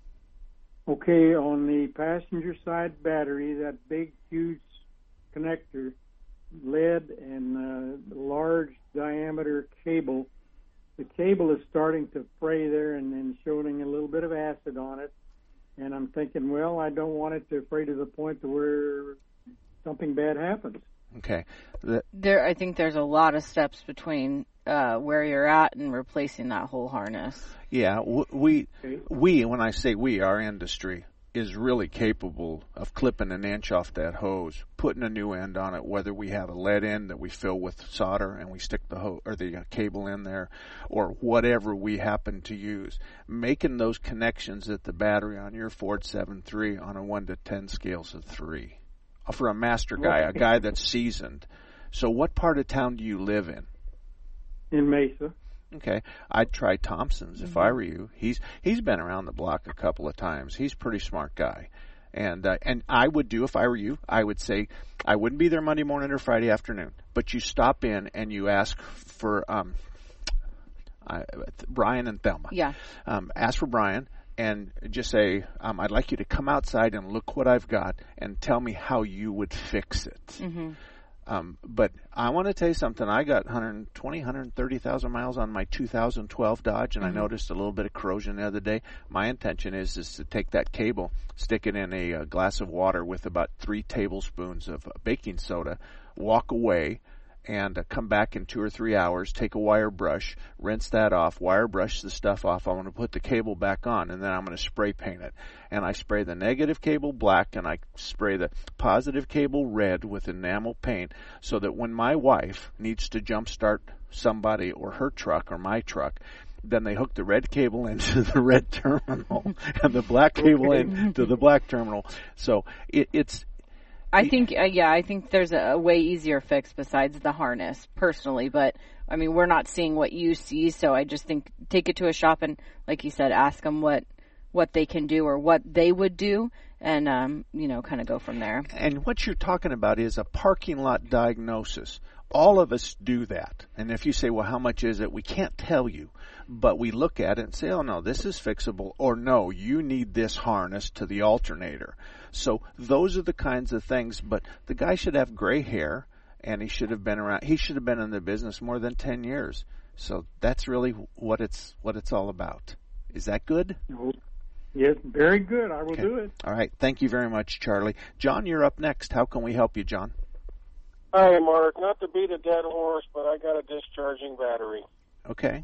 S7: Okay, on the passenger side battery, that big, huge connector, lead and large diameter cable, the cable is starting to fray there and showing a little bit of acid on it. And I'm thinking, well, I don't want it to fray to the point to where something bad happens.
S1: Okay.
S4: I think there's a lot of steps between where you're at and replacing that whole harness.
S1: Yeah, we, when I say we, our industry is really capable of clipping an inch off that hose, putting a new end on it, whether we have a lead end that we fill with solder and we stick the hose or the cable in there, or whatever we happen to use, making those connections at the battery on your Ford 7.3 on a 1 to 10 scales of 3 for a master guy, a guy that's seasoned. So what part of town do you live in?
S7: In Mesa.
S1: Okay, I'd try Thompson's if I were you. He's been around the block a couple of times. He's a pretty smart guy, and I would do, if I were you, I would say I wouldn't be there Monday morning or Friday afternoon, but you stop in and you ask for Brian and Thelma.
S4: Yeah.
S1: Ask for Brian and just say, I'd like you to come outside and look what I've got and tell me how you would fix it. Mm-hmm. But I want to tell you something. I got 130,000 miles on my 2012 Dodge, and I noticed a little bit of corrosion the other day. My intention is to take that cable, stick it in a glass of water with about 3 tablespoons of baking soda, walk away, and come back in 2 or 3 hours, take a wire brush, rinse that off, wire brush the stuff off. I want to put the cable back on, and then I'm going to spray paint it. And I spray the negative cable black, and I spray the positive cable red with enamel paint, so that when my wife needs to jump start somebody or her truck or my truck, then they hook the red cable into the red terminal and the black cable into the black terminal. So it's...
S4: I think there's a way easier fix besides the harness, personally. But, I mean, we're not seeing what you see, so I just think take it to a shop and, like you said, ask them what they can do or what they would do and, kind of go from there.
S1: And what you're talking about is a parking lot diagnosis. All of us do that. And if you say, well, how much is it? We can't tell you. But we look at it and say, oh, no, this is fixable. Or, no, you need this harness to the alternator. So those are the kinds of things. But the guy should have gray hair, and he should have been around. He should have been in the business more than 10 years. So that's really what it's all about. Is that good?
S7: Yes, very good. I will do it.
S1: All right. Thank you very much, Charlie. John, you're up next. How can we help you, John?
S8: Hi, Mark. Not to beat a dead horse, but I got a discharging battery.
S1: Okay.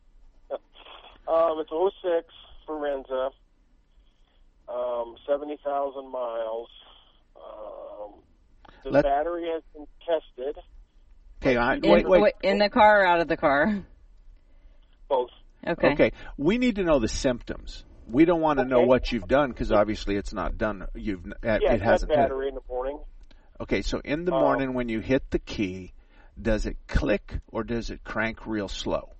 S8: It's 06 Forenza, 70,000 miles. The battery has been tested.
S1: Okay, wait.
S4: In the car or out of the car?
S8: Both.
S1: Okay. We need to know the symptoms. We don't want to know what you've done because obviously it's not done. It hasn't hit.
S8: Battery in the morning.
S1: Okay, so in the morning when you hit the key, does it click or does it crank real slow?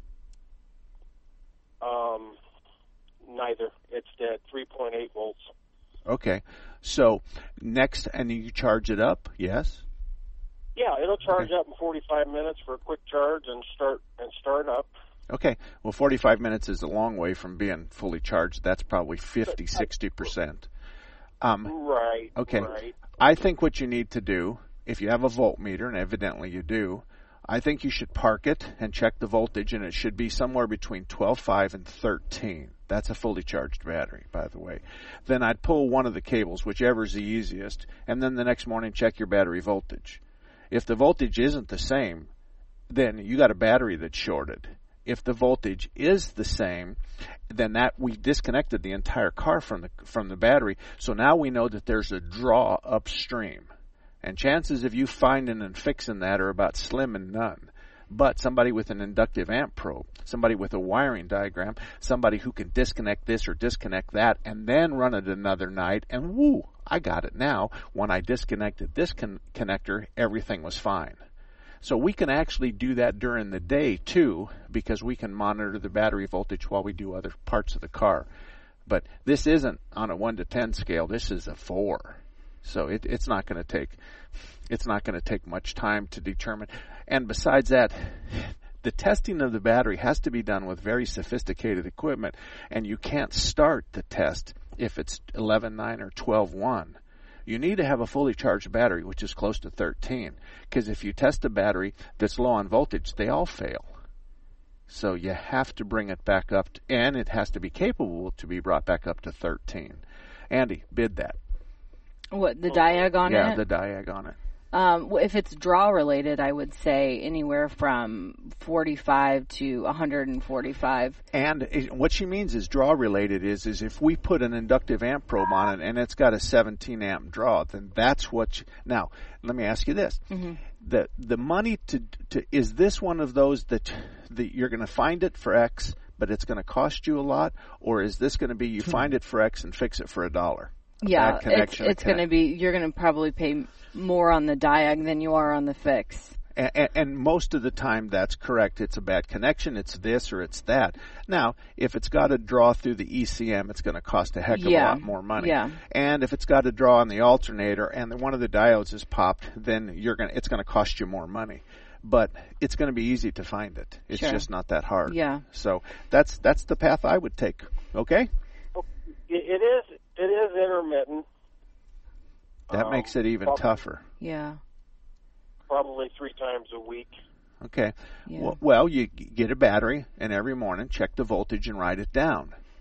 S8: Neither. It's at 3.8 volts.
S1: Okay, so next, and you charge it up, yes?
S8: Yeah, it'll charge up in 45 minutes for a quick charge and start up.
S1: Okay, well, 45 minutes is a long way from being fully charged. That's probably 50, 60%.
S8: Right.
S1: Okay.
S8: Right.
S1: I think what you need to do, if you have a voltmeter, and evidently you do, I think you should park it and check the voltage, and it should be somewhere between 12.5 and 13. That's a fully charged battery, by the way. Then I'd pull one of the cables, whichever is the easiest, and then the next morning check your battery voltage. If the voltage isn't the same, then you got a battery that's shorted. If the voltage is the same, then we disconnected the entire car from the battery. So now we know that there's a draw upstream. And chances of you finding and fixing that are about slim and none. But somebody with an inductive amp probe, somebody with a wiring diagram, somebody who can disconnect this or disconnect that and then run it another night, and woo, I got it now. When I disconnected this connector, everything was fine. So we can actually do that during the day, too, because we can monitor the battery voltage while we do other parts of the car. But this isn't on a 1 to 10 scale. This is a 4. So it's not going to take much time to determine. And besides that, the testing of the battery has to be done with very sophisticated equipment, and you can't start the test if it's 11.9 or 12.1. You need to have a fully charged battery, which is close to 13, because if you test a battery that's low on voltage, they all fail. So you have to bring it back up, and it has to be capable to be brought back up to 13. Andy, bid that.
S4: What, the diag on it?
S1: Yeah, the diag on it.
S4: If it's draw related, I would say anywhere from 45 to 145.
S1: And what she means is draw related is if we put an inductive amp probe on it and it's got a 17 amp draw, then that's what. Now, let me ask you this: the money to is this one of those that you're going to find it for X, but it's going to cost you a lot, or is this going to be you find it for X and fix it for $1?
S4: Yeah, it's going to be, you're going to probably pay more on the diag than you are on the fix.
S1: And most of the time that's correct. It's a bad connection, it's this or it's that. Now, if it's got a draw through the ECM, it's going to cost a heck of a lot more money.
S4: Yeah.
S1: And if it's got a draw on the alternator and one of the diodes is popped, then it's going to cost you more money. But it's going to be easy to find it. It's just not that hard.
S4: Yeah.
S1: So that's the path I would take. Okay?
S8: It is intermittent.
S1: That makes it even tougher.
S4: Yeah.
S8: Probably 3 times a week.
S1: Okay.
S4: Yeah.
S1: Well, you get a battery, and every morning check the voltage and write it down.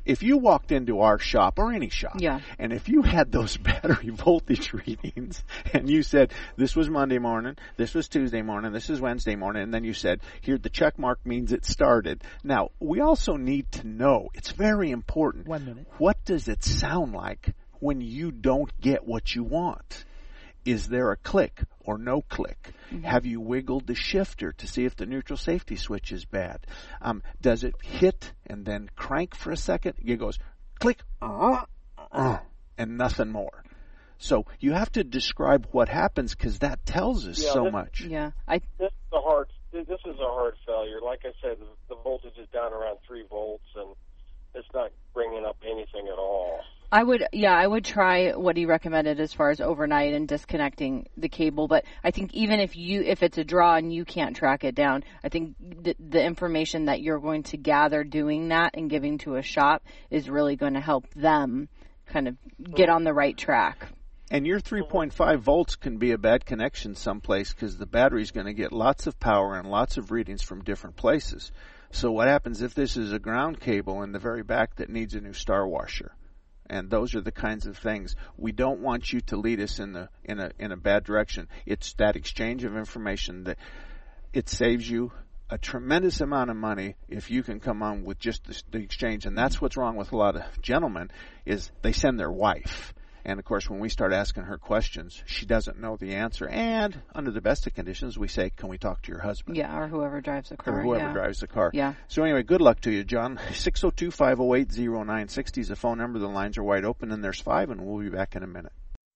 S1: If you walked into our shop or any shop,
S4: Yeah.
S1: and if you had those battery voltage readings and you said, this was Monday morning, this was Tuesday morning, this is Wednesday morning, and then you said, here, the check mark means it started. Now, we also need to know, it's very important.
S9: 1 minute.
S1: What does it sound like when you don't get what you want? Is there a click or no click? Mm-hmm. Have you wiggled the shifter to see if the neutral safety switch is bad? Does it hit and then crank for a second? It goes click, and nothing more. So you have to describe what happens because that tells us much.
S4: Yeah,
S8: This is a hard failure. Like I said, the voltage is down around 3 volts, and it's not bringing up anything at all.
S4: I would try what he recommended as far as overnight and disconnecting the cable. But I think even if it's a draw and you can't track it down, I think the information that you're going to gather doing that and giving to a shop is really going to help them kind of get on the right track.
S1: And your 3.5 volts can be a bad connection someplace because the battery's going to get lots of power and lots of readings from different places. So what happens if this is a ground cable in the very back that needs a new star washer? And those are the kinds of things we don't want you to lead us in a bad direction. It's that exchange of information that it saves you a tremendous amount of money if you can come on with just the exchange. And that's what's wrong with a lot of gentlemen is they send their wife. And, of course, when we start asking her questions, she doesn't know the answer. And under the best of conditions, we say, can we talk to your husband?
S4: Yeah, or whoever drives the car.
S1: Or whoever drives the car.
S4: Yeah.
S1: So anyway, good luck to you, John. 602-508-0960 is the phone number. The lines are wide open, and there's 5, and we'll be back in a minute.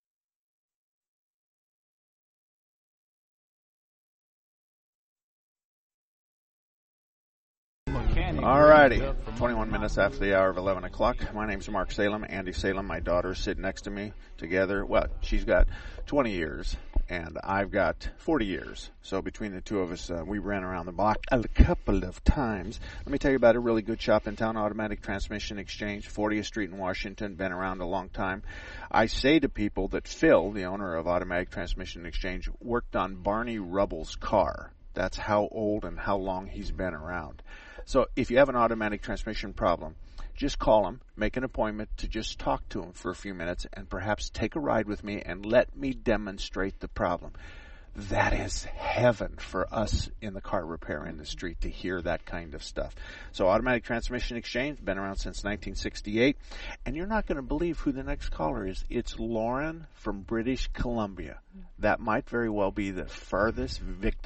S1: All righty, 21 minutes after the hour of 11 o'clock. My name's Mark Salem. Andy Salem, my daughter, is sitting next to me together. Well, she's got 20 years, and I've got 40 years. So between the two of us, we ran around the block a couple of times. Let me tell you about a really good shop in town, Automatic Transmission Exchange, 40th Street in Washington, been around a long time. I say to people that Phil, the owner of Automatic Transmission Exchange, worked on Barney Rubble's car. That's how old and how long he's been around. So if you have an automatic transmission problem, just call him, make an appointment to just talk to him for a few minutes, and perhaps take a ride with me and let me demonstrate the problem. That is heaven for us in the car repair industry to hear that kind of stuff. So Automatic Transmission Exchange, been around since 1968, and you're not going to believe who the next caller is. It's Lauren from British Columbia. That might very well be the farthest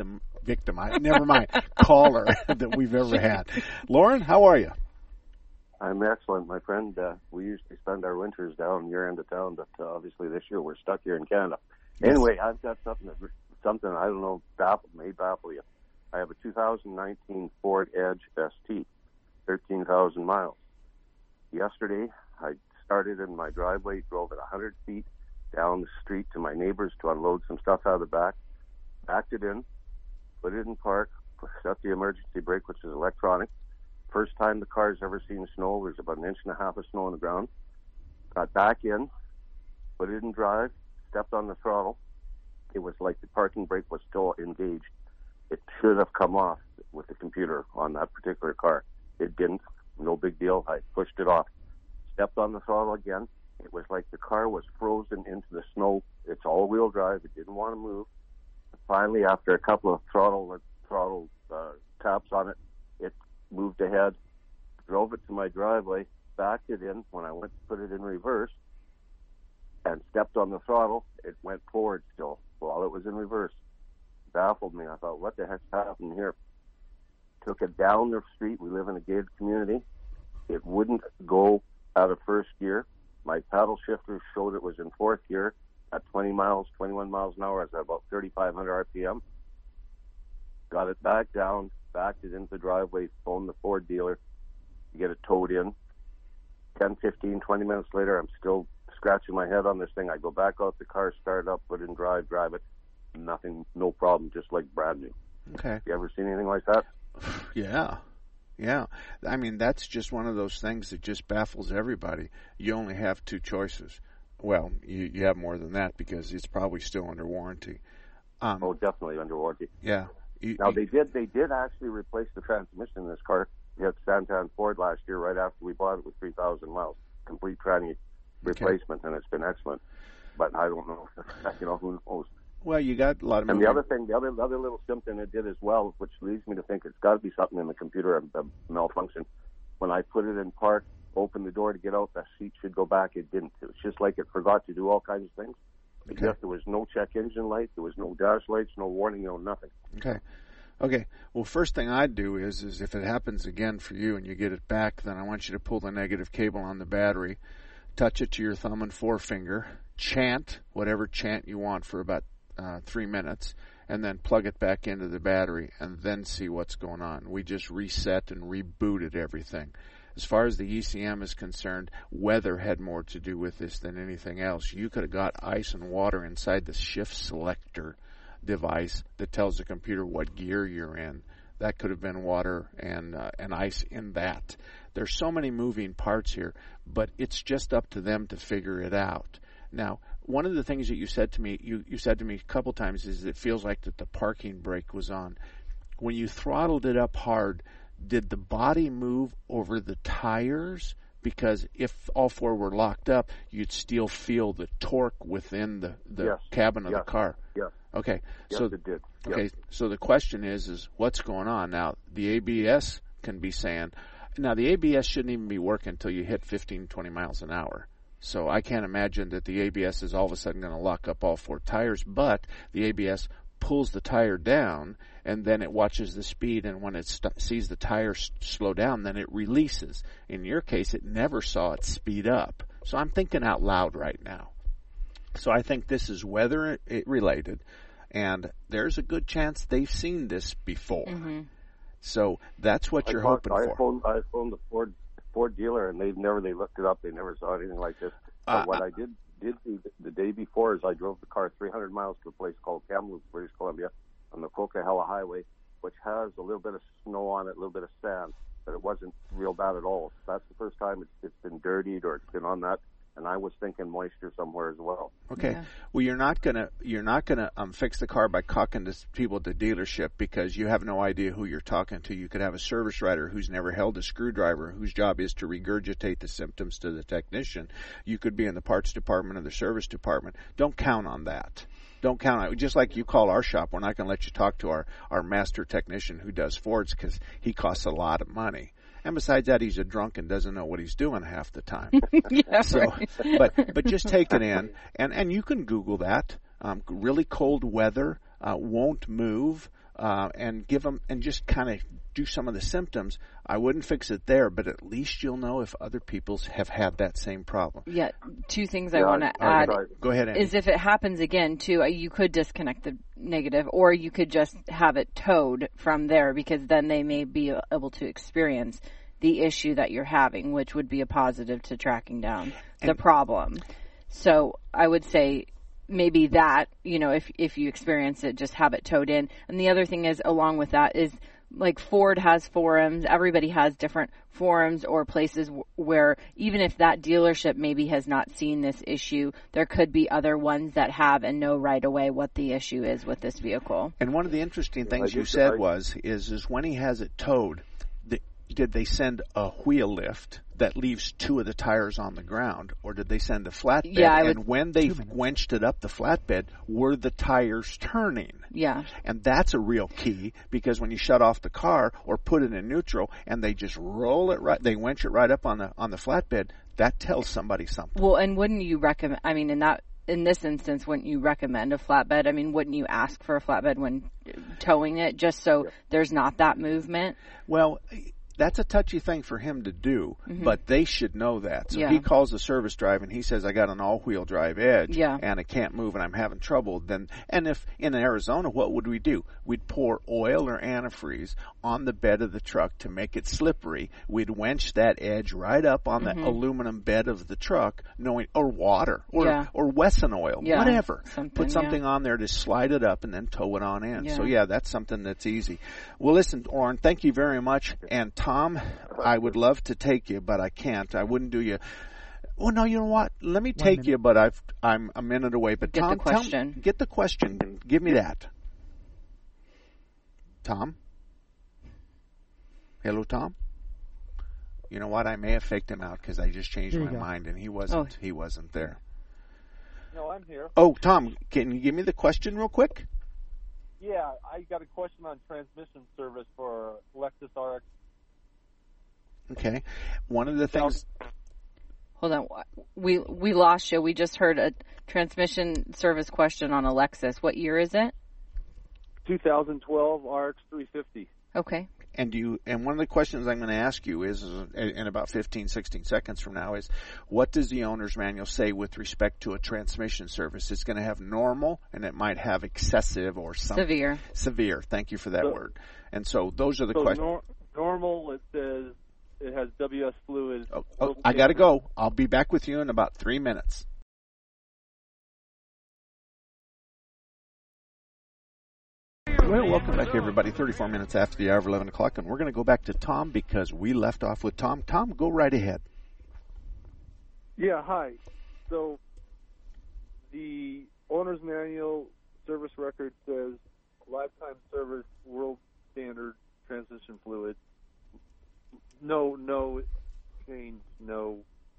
S1: caller that we've ever had. Lauren, how are you?
S6: I'm excellent, my friend. We usually spend our winters down your end of town, but obviously this year we're stuck here in Canada. Yes. Anyway, I've got something I don't know may baffle you. I have a 2019 Ford Edge ST, 13,000 miles. Yesterday, I started in my driveway, drove at 100 feet down the street to my neighbor's to unload some stuff out of the back, backed it in, put it in park, set the emergency brake, which is electronic. First time the car's ever seen snow. There's about 1.5 inches of snow on the ground. Got back in, put it in drive, stepped on the throttle. It was like the parking brake was still engaged. It should have come off with the computer on that particular car. It didn't. No big deal. I pushed it off. Stepped on the throttle again. It was like the car was frozen into the snow. It's all-wheel drive. It didn't want to move. Finally, after a couple of throttle taps on it, it moved ahead, drove it to my driveway, backed it in. When I went to put it in reverse and stepped on the throttle, it went forward still while it was in reverse. Baffled me. I thought, what the heck's happened here? Took it down the street. We live in a gated community. It wouldn't go out of first gear. My paddle shifter showed it was in fourth gear at 21 miles an hour. I was at about 3,500 RPM. Got it back down, backed it into the driveway, phoned the Ford dealer to get it towed in. 10, 15, 20 minutes later, I'm still scratching my head on this thing. I go back out, the car start up, put it in drive it. Nothing, no problem, just like brand new.
S1: Okay.
S6: You ever seen anything like that?
S1: Yeah. I mean, that's just one of those things that just baffles everybody. You only have two choices. Well, you have more than that because it's probably still under warranty.
S6: Definitely under warranty.
S1: Yeah.
S6: Now they did actually replace the transmission in this car hit Santan Ford last year right after we bought it with 3,000 miles, complete tranny replacement, and it's been excellent. But I don't know, who knows.
S1: Well, you got a lot of.
S6: And the other thing, the other little symptom it did as well, which leads me to think it's got to be something in the computer, a malfunction. When I put it in park, opened the door to get out, the seat should go back. It didn't. It was just like it forgot to do all kinds of things.
S1: Okay.
S6: There was no check engine light, there was no dash lights, no warning, no nothing.
S1: Okay. Well, first thing I'd do is if it happens again for you and you get it back, then I want you to pull the negative cable on the battery, touch it to your thumb and forefinger, chant whatever chant you want for about 3 minutes, and then plug it back into the battery and then see what's going on. We just reset and rebooted everything. As far as the ECM is concerned, weather had more to do with this than anything else. You could have got ice and water inside the shift selector device that tells the computer what gear you're in. That could have been water and ice in that. There's so many moving parts here, but it's just up to them to figure it out. Now, one of the things that you said to me, you said to me a couple times, is it feels like that the parking brake was on. When you throttled it up hard, did the body move over the tires? Because if all four were locked up, you'd still feel the torque within the cabin of the car.
S6: Yes.
S1: Okay.
S6: Yes,
S1: so
S6: it did. Yes.
S1: Okay. So the question is what's going on now? The ABS can be saying, now the ABS shouldn't even be working until you hit 15, 20 miles an hour. So I can't imagine that the ABS is all of a sudden going to lock up all four tires, but the ABS pulls the tire down, and then it watches the speed, and when it sees the tire slow down, then it releases. In your case, it never saw it speed up. So I'm thinking out loud right now. So I think this is weather related, and there's a good chance they've seen this before. Mm-hmm. So that's what you're hoping for.
S6: I phoned the Ford dealer, and they looked it up. They never saw anything like this. But what I did the day before is I drove the car 300 miles to a place called Kamloops, British Columbia, on the Coquihalla Highway, which has a little bit of snow on it, a little bit of sand, but it wasn't real bad at all. So that's the first time it's been dirtied or it's been on that. And I was thinking moisture somewhere as well.
S1: Okay. Yeah. Well, you're not gonna fix the car by talking to people at the dealership, because you have no idea who you're talking to. You could have a service writer who's never held a screwdriver, whose job is to regurgitate the symptoms to the technician. You could be in the parts department or the service department. Don't count on that. Don't count on it. Just like you call our shop, we're not going to let you talk to our master technician who does Fords, because he costs a lot of money. And besides that, he's a drunk and doesn't know what he's doing half the time.
S4: Yeah,
S1: so,
S4: right.
S1: but just take it in, and you can Google that. Really cold weather, won't move, and give them, and just kind of do some of the symptoms. I wouldn't fix it there, but at least you'll know if other people have had that same problem.
S4: Yeah, two things I want to add.
S1: Go ahead, Andy.
S4: Is if it happens again, too, you could disconnect the negative, or you could just have it towed from there, because then they may be able to experience the issue that you're having, which would be a positive to tracking down the problem. So I would say maybe that, if you experience it, just have it towed in. And the other thing is, along with that, is like Ford has forums. Everybody has different forums or places where even if that dealership maybe has not seen this issue, there could be other ones that have and know right away what the issue is with this vehicle.
S1: And one of the interesting things you said is when he has it towed, did they send a wheel lift that leaves two of the tires on the ground, or did they send a flatbed?
S4: Yeah,
S1: and when they wenched it up the flatbed, were the tires turning?
S4: Yeah.
S1: And that's a real key, because when you shut off the car or put it in neutral and they just roll it right, they wench it right up on the flatbed, that tells somebody something.
S4: Well, and wouldn't you recommend, in this instance, wouldn't you recommend a flatbed? Wouldn't you ask for a flatbed when towing it, just so there's not that movement?
S1: Well, that's a touchy thing for him to do, but they should know that. So he calls the service drive and he says, I got an all-wheel drive Edge and I can't move and I'm having trouble. And if in Arizona, what would we do? We'd pour oil or antifreeze on the bed of the truck to make it slippery. We'd wench that Edge right up on the aluminum bed of the truck, or water or Wesson oil, whatever. Put something on there to slide it up and then tow it on in. So that's something that's easy. Well, listen, Orrin, thank you very much. And Tom, I would love to take you, but I can't. I wouldn't do you. Well, no, you know what? Let me take you, but I'm a minute away. But
S4: get
S1: Tom,
S4: the question.
S1: Get the question. Give me that. Tom? Hello, Tom? You know what? I may have faked him out because I just changed my mind, and he wasn't. He wasn't there.
S9: No, I'm here.
S1: Oh, Tom, can you give me the question real quick?
S9: Yeah, I got a question on transmission service for Lexus RX.
S1: Okay. One of the things...
S4: Hold on. We lost you. We just heard a transmission service question on a Lexus. What year is it?
S9: 2012 RX 350.
S4: Okay.
S1: And one of the questions I'm going to ask you is, in about 15, 16 seconds from now, is what does the owner's manual say with respect to a transmission service? It's going to have normal, and it might have excessive or something.
S4: Severe.
S1: Severe. Thank you for that word. And so those are the questions.
S9: Normal, it says it has WS fluid.
S1: I got to go. I'll be back with you in about 3 minutes. Well, welcome back, everybody. 34 minutes after the hour of 11 o'clock, and we're going to go back to Tom because we left off with Tom. Tom, go right ahead.
S5: Yeah, hi. So the owner's manual service record says lifetime service, world standard transmission fluid. No change, no.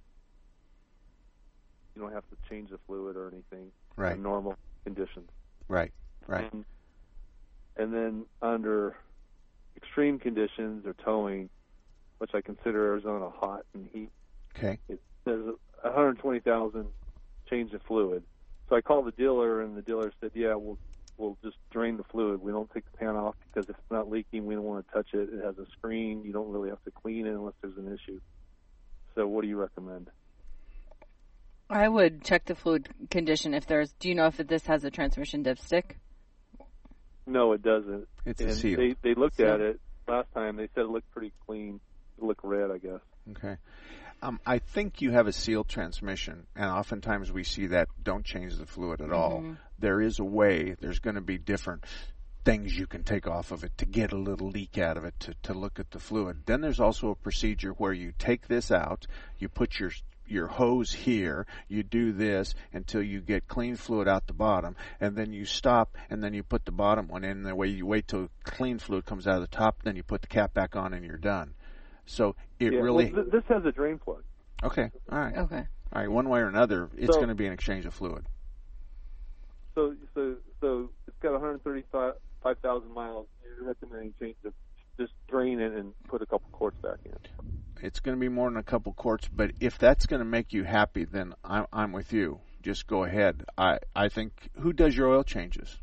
S5: You don't have to change the fluid or anything.
S1: Right.
S5: In normal conditions.
S1: Right.
S5: And then under extreme conditions or towing, which I consider Arizona hot and heat,
S1: okay,
S5: it says 120,000 change the fluid. So I called the dealer, and the dealer said, yeah, we'll just drain the fluid. We don't take the pan off because if it's not leaking, we don't want to touch it. It has a screen. You don't really have to clean it unless there's an issue. So what do you recommend?
S4: I would check the fluid condition if there's. Do you know if this has a transmission dipstick?
S5: No, it doesn't.
S1: It's a seal.
S5: They looked at it last time. They said it looked pretty clean. It looked red, I guess.
S1: Okay. I think you have a sealed transmission, and oftentimes we see that don't change the fluid at all. There is a way. There's going to be different things you can take off of it to get a little leak out of it to look at the fluid. Then there's also a procedure where you take this out, you put your hose here, you do this until you get clean fluid out the bottom, and then you stop, and then you put the bottom one in, the way you wait till clean fluid comes out of the top, then you put the cap back on and you're done. So really...
S5: Well, this has a drain plug.
S1: Okay, all right.
S4: Okay.
S1: All right, one way or another, it's going to be an exchange of fluid.
S5: So it's got 135,000 miles. You're recommending just drain it and put a couple quarts back in.
S1: It's going to be more than a couple quarts, but if that's going to make you happy, then I'm with you. Just go ahead. I think, who does your oil changes?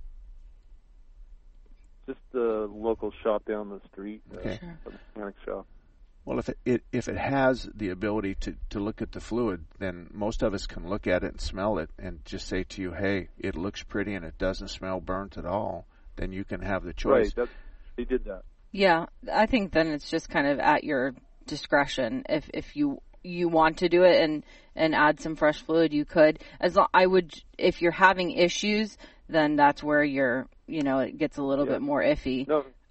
S5: Just the local shop down the street.
S1: Okay.
S5: The mechanic shop.
S1: Well, if it has the ability to look at the fluid, then most of us can look at it and smell it and just say to you, hey, it looks pretty and it doesn't smell burnt at all. Then you can have the choice.
S5: Right. They did that.
S4: Yeah, I think then it's just kind of at your discretion. If you want to do it and add some fresh fluid, you could. If you're having issues, then that's where it gets a little bit more iffy.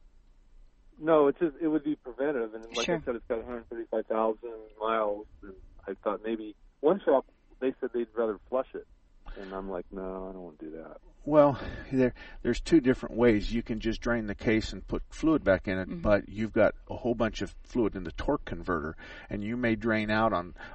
S5: No, it would be preventative, and like I said, it's got 135,000 miles. And I thought maybe one shop they said they'd rather flush it, and I'm like, no, I don't want to do that.
S1: Well, there's two different ways. You can just drain the case and put fluid back in it, but you've got a whole bunch of fluid in the torque converter, and you may drain out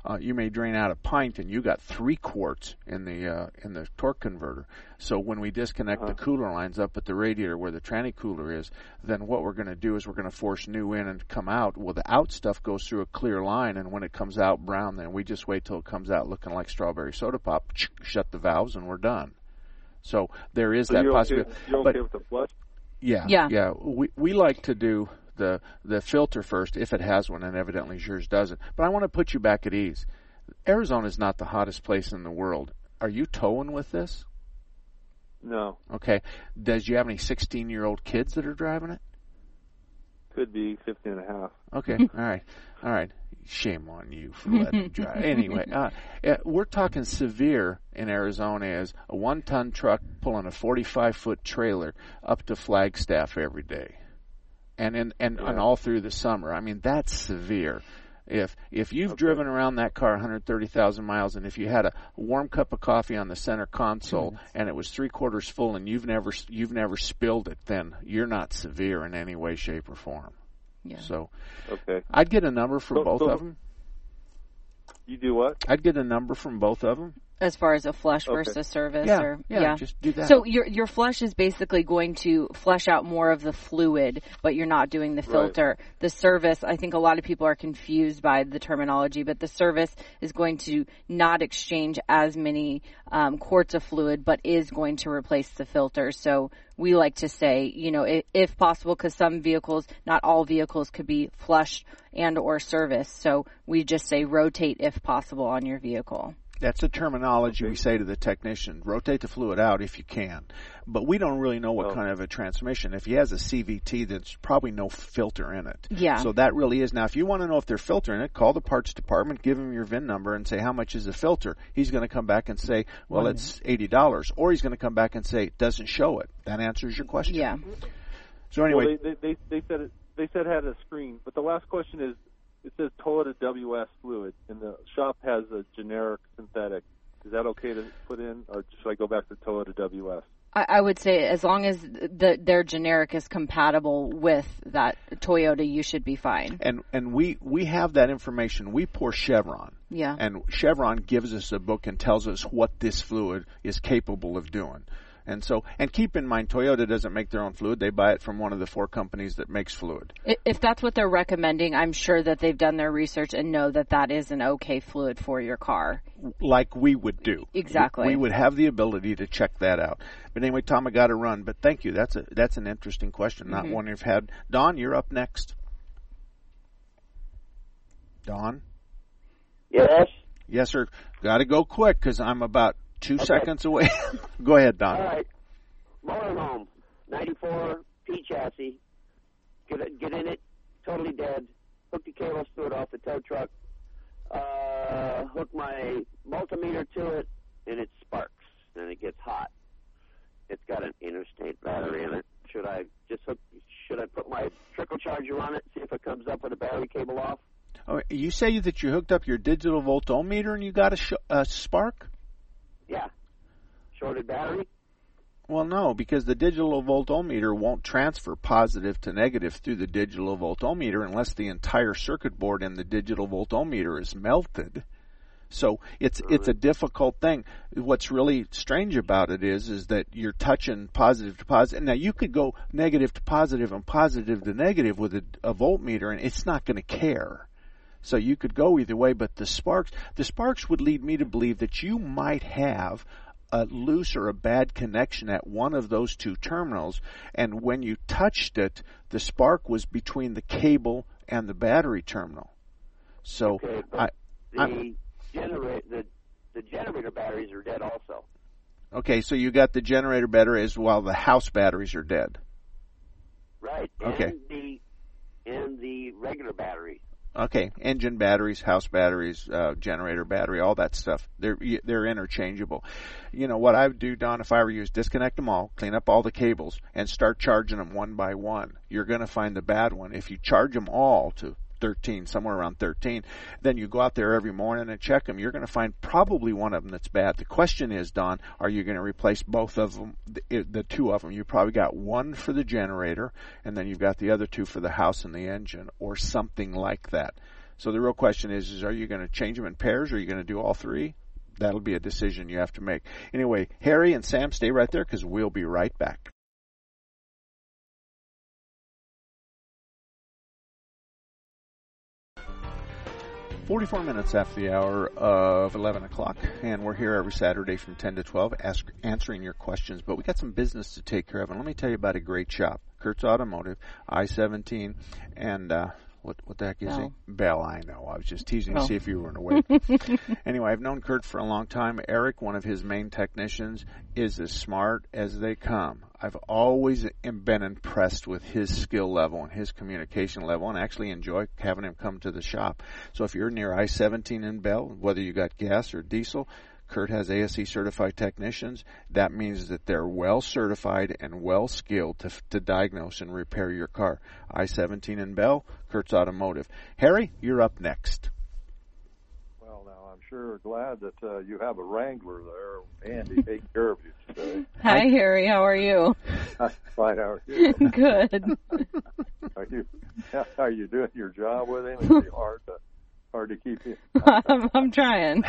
S1: a pint, and you got 3 quarts in the torque converter. So when we disconnect the cooler lines up at the radiator where the tranny cooler is, then what we're going to do is we're going to force new in and come out. Well, the out stuff goes through a clear line, and when it comes out brown, then we just wait till it comes out looking like strawberry soda pop, shut the valves, and we're done. So there is that possibility.
S5: You're okay with the flush?
S1: Yeah. We like to do the filter first if it has one, and evidently yours doesn't. But I want to put you back at ease. Arizona is not the hottest place in the world. Are you towing with this?
S5: No.
S1: Okay. Do you have any 16-year-old kids that are driving it?
S5: Could be 15 and a half.
S1: Okay. All right. Shame on you for letting them drive. Anyway, we're talking severe in Arizona as a 1-ton truck pulling a 45-foot trailer up to Flagstaff every day, and all through the summer. I mean, that's severe. If you've driven around that car 130,000 miles, and if you had a warm cup of coffee on the center console and it was 3/4 full, and you've never spilled it, then you're not severe in any way, shape, or form.
S4: Yeah.
S1: So
S9: Okay.
S1: I'd get a number from both of them.
S9: You do what?
S1: I'd get a number from both of them.
S4: As far as a flush versus service?
S1: Yeah, just do that.
S4: So your flush is basically going to flush out more of the fluid, but you're not doing the filter. Right. The service, I think a lot of people are confused by the terminology, but the service is going to not exchange as many quarts of fluid, but is going to replace the filter. So we like to say, if possible, because some vehicles, not all vehicles could be flushed and or serviced. So we just say rotate if possible on your vehicle.
S1: That's the terminology we say to the technician. Rotate the fluid out if you can. But we don't really know what kind of a transmission. If he has a CVT, there's probably no filter in it.
S4: Yeah.
S1: So that really is. Now, if you want to know if there's filter in it, call the parts department, give him your VIN number, and say, how much is the filter? He's going to come back and say, well, it's $80. Or he's going to come back and say, it doesn't show it. That answers your question.
S4: Yeah.
S1: So anyway.
S9: Well, they said it had a screen. But the last question is, it says Toyota WS fluid, and the shop has a generic synthetic. Is that okay to put in, or should I go back to Toyota WS?
S4: I would say as long as their generic is compatible with that Toyota, you should be fine.
S1: And we have that information. We pour Chevron.
S4: Yeah.
S1: And Chevron gives us a book and tells us what this fluid is capable of doing. And keep in mind, Toyota doesn't make their own fluid. They buy it from one of the 4 companies that makes fluid.
S4: If that's what they're recommending, I'm sure that they've done their research and know that that is an okay fluid for your car.
S1: Like we would do.
S4: Exactly.
S1: We would have the ability to check that out. But anyway, Tom, I got to run. But thank you. That's an interesting question, not one you've had. Don, you're up next. Don?
S10: Yes?
S1: Yes, sir. Got to go quick because I'm about 2 seconds away. Go ahead, Don.
S10: All right. Motorhome, 94 P chassis. Get in it, totally dead. Hook the cables to it off the tow truck. Hook my multimeter to it, and it sparks, and it gets hot. It's got an interstate battery in it. Should I put my trickle charger on it, see if it comes up with a battery cable off?
S1: Oh, you say that you hooked up your digital voltometer and you got a spark?
S10: Yeah. Shorted battery?
S1: Well, no, because the digital voltometer won't transfer positive to negative through the digital voltometer unless the entire circuit board in the digital voltometer is melted. So it's a difficult thing. What's really strange about it is that you're touching positive to positive. Now, you could go negative to positive and positive to negative with a voltmeter, and it's not going to care. So you could go either way, but the sparks would lead me to believe that you might have a loose or a bad connection at one of those 2 terminals, and when you touched it, the spark was between the cable and the battery terminal. So
S10: okay, but the generator batteries are dead also.
S1: Okay, so you got the generator battery as well. The house batteries are dead.
S10: Right.
S1: Okay.
S10: And the regular battery.
S1: Okay, engine batteries, house batteries, generator battery, all that stuff. They're interchangeable. You know what I would do, Don, if I were you, is disconnect them all, clean up all the cables, and start charging them one by one. You're going to find the bad one. If you charge them all to 13, somewhere around 13, then you go out there every morning and check them. You're going to find probably one of them that's bad. The question is, Don, are you going to replace both of them, the 2 of them? You probably got one for the generator, and then you've got the other 2 for the house and the engine, or something like that. So the real question is are you going to change them in pairs, or are you going to do all 3? That'll be a decision you have to make. Anyway, Harry and Sam, stay right there because we'll be right back. 44 minutes after the hour of 11 o'clock, and we're here every Saturday from 10 to 12 answering your questions. But we got some business to take care of, and let me tell you about a great shop, Kurt's Automotive, I-17, and what the heck is he? Bell, I know. I was just teasing to see if you weren't awake. Anyway, I've known Kurt for a long time. Eric, one of his main technicians, is as smart as they come. I've always been impressed with his skill level and his communication level, and actually enjoy having him come to the shop. So if you're near I-17 in Bell, whether you got gas or diesel, Kurt has ASE certified technicians. That means that they're well certified and well skilled to diagnose and repair your car. I-17 in Bell, Kurt's Automotive. Harry, you're up next.
S6: Well, now I'm sure glad that you have a Wrangler there, Andy, taking care of you today.
S4: Hi, Harry. How are you?
S6: Fine. How are you?
S4: Good.
S6: Are you doing your job with him? Is it hard to keep you?
S4: I'm trying.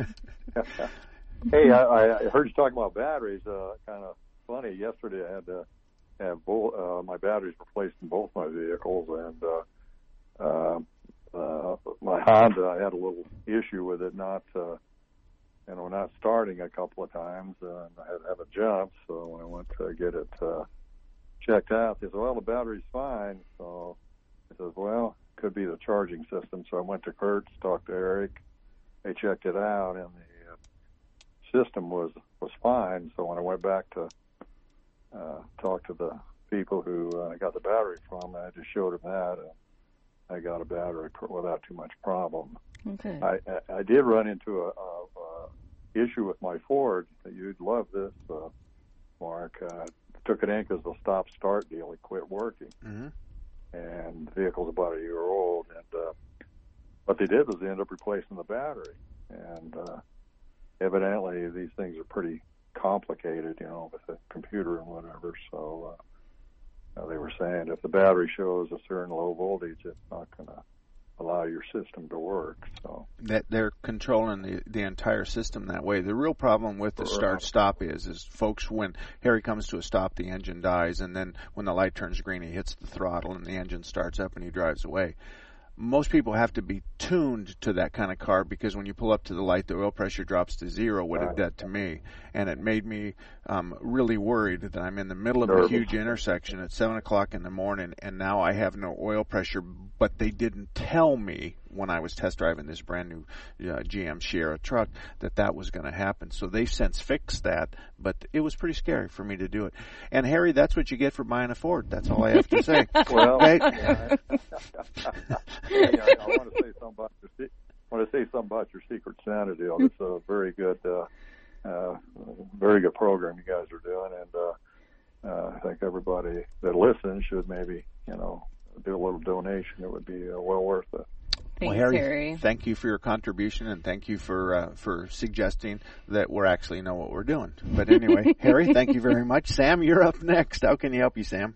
S6: Hey, I heard you talking about batteries. Kind of funny. Yesterday, I had to have my batteries replaced in both my vehicles, and my Honda, I had a little issue with it not starting a couple of times, and I had to have a jump. So when I went to get it checked out, they said, "Well, the battery's fine." So I said, "Well, could be the charging system." So I went to Kurt's, talked to Eric. They checked it out, and the system was fine. So when I went back to talk to the people who I got the battery from, I just showed them that. I got a battery without too much problem.
S4: Okay.
S6: I did run into a issue with my Ford. You'd love this, Mark. Took it in because the stop-start deal had quit working. Mm-hmm. And the vehicle's about a year old. And what they did was they ended up replacing the battery. And evidently these things are pretty complicated, with the computer and whatever. So they were saying if the battery shows a certain low voltage, it's not going to allow your system to work. So
S1: that they're controlling the entire system that way. The real problem with the start-stop is folks, when Harry comes to a stop, the engine dies, and then when the light turns green, he hits the throttle and the engine starts up and he drives away. Most people have to be tuned to that kind of car, because when you pull up to the light, the oil pressure drops to zero, what it did to me. And it made me really worried that I'm in the middle of a huge intersection at 7 o'clock in the morning, and now I have no oil pressure, but they didn't tell me when I was test driving this brand new GM Sierra truck that was going to happen. So they've since fixed that, but it was pretty scary for me to do it. And Harry, that's what you get for buying a Ford. That's all I have to say.
S6: Well,
S1: right?
S6: I want to say something about your Secret Santa deal. It's a very good program you guys are doing, and I think everybody that listens should maybe do a little donation. It would be well worth it.
S4: Thanks,
S1: well,
S4: Harry,
S1: thank you for your contribution, and thank you for suggesting that we actually know what we're doing. But anyway, Harry, thank you very much. Sam, you're up next. How can you help you, Sam?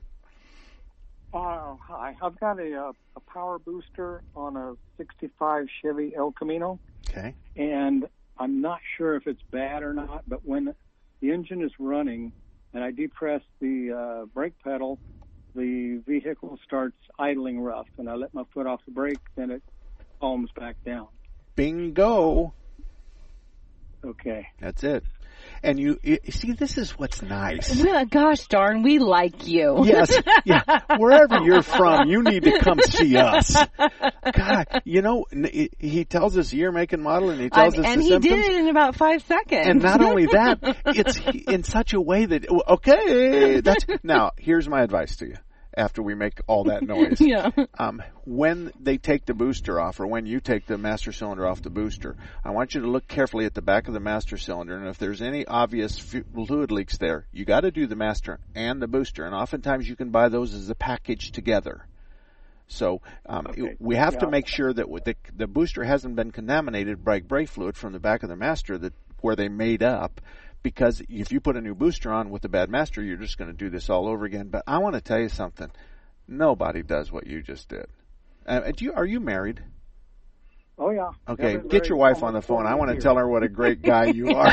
S11: Hi. I've got a power booster on a 65 Chevy El Camino.
S1: Okay.
S11: And I'm not sure if it's bad or not, but when the engine is running and I depress the brake pedal, the vehicle starts idling rough, and I let my foot off the brake, then it calms back down.
S1: Bingo.
S11: Okay.
S1: That's it. And you see, this is what's nice.
S4: Gosh darn, we like you.
S1: Yes. Yeah. Wherever you're from, you need to come see us. God, he tells us year, make, and model, and he tells us
S4: and
S1: the
S4: he
S1: symptoms.
S4: did it in about 5 seconds.
S1: And not only that, it's in such a way that, okay, now, here's my advice to you. After we make all that noise.
S4: Yeah.
S1: When they take the booster off, or when you take the master cylinder off the booster, I want you to look carefully at the back of the master cylinder, and if there's any obvious fluid leaks there, you got to do the master and the booster, and oftentimes you can buy those as a package together. So we have to make sure that the booster hasn't been contaminated by brake fluid from the back of the master where they made up. Because if you put a new booster on with a bad master, you're just going to do this all over again. But I want to tell you something. Nobody does what you just did. Are you married?
S11: Oh, yeah.
S1: Okay, get your wife on the phone. I want to tell her what a great guy you are.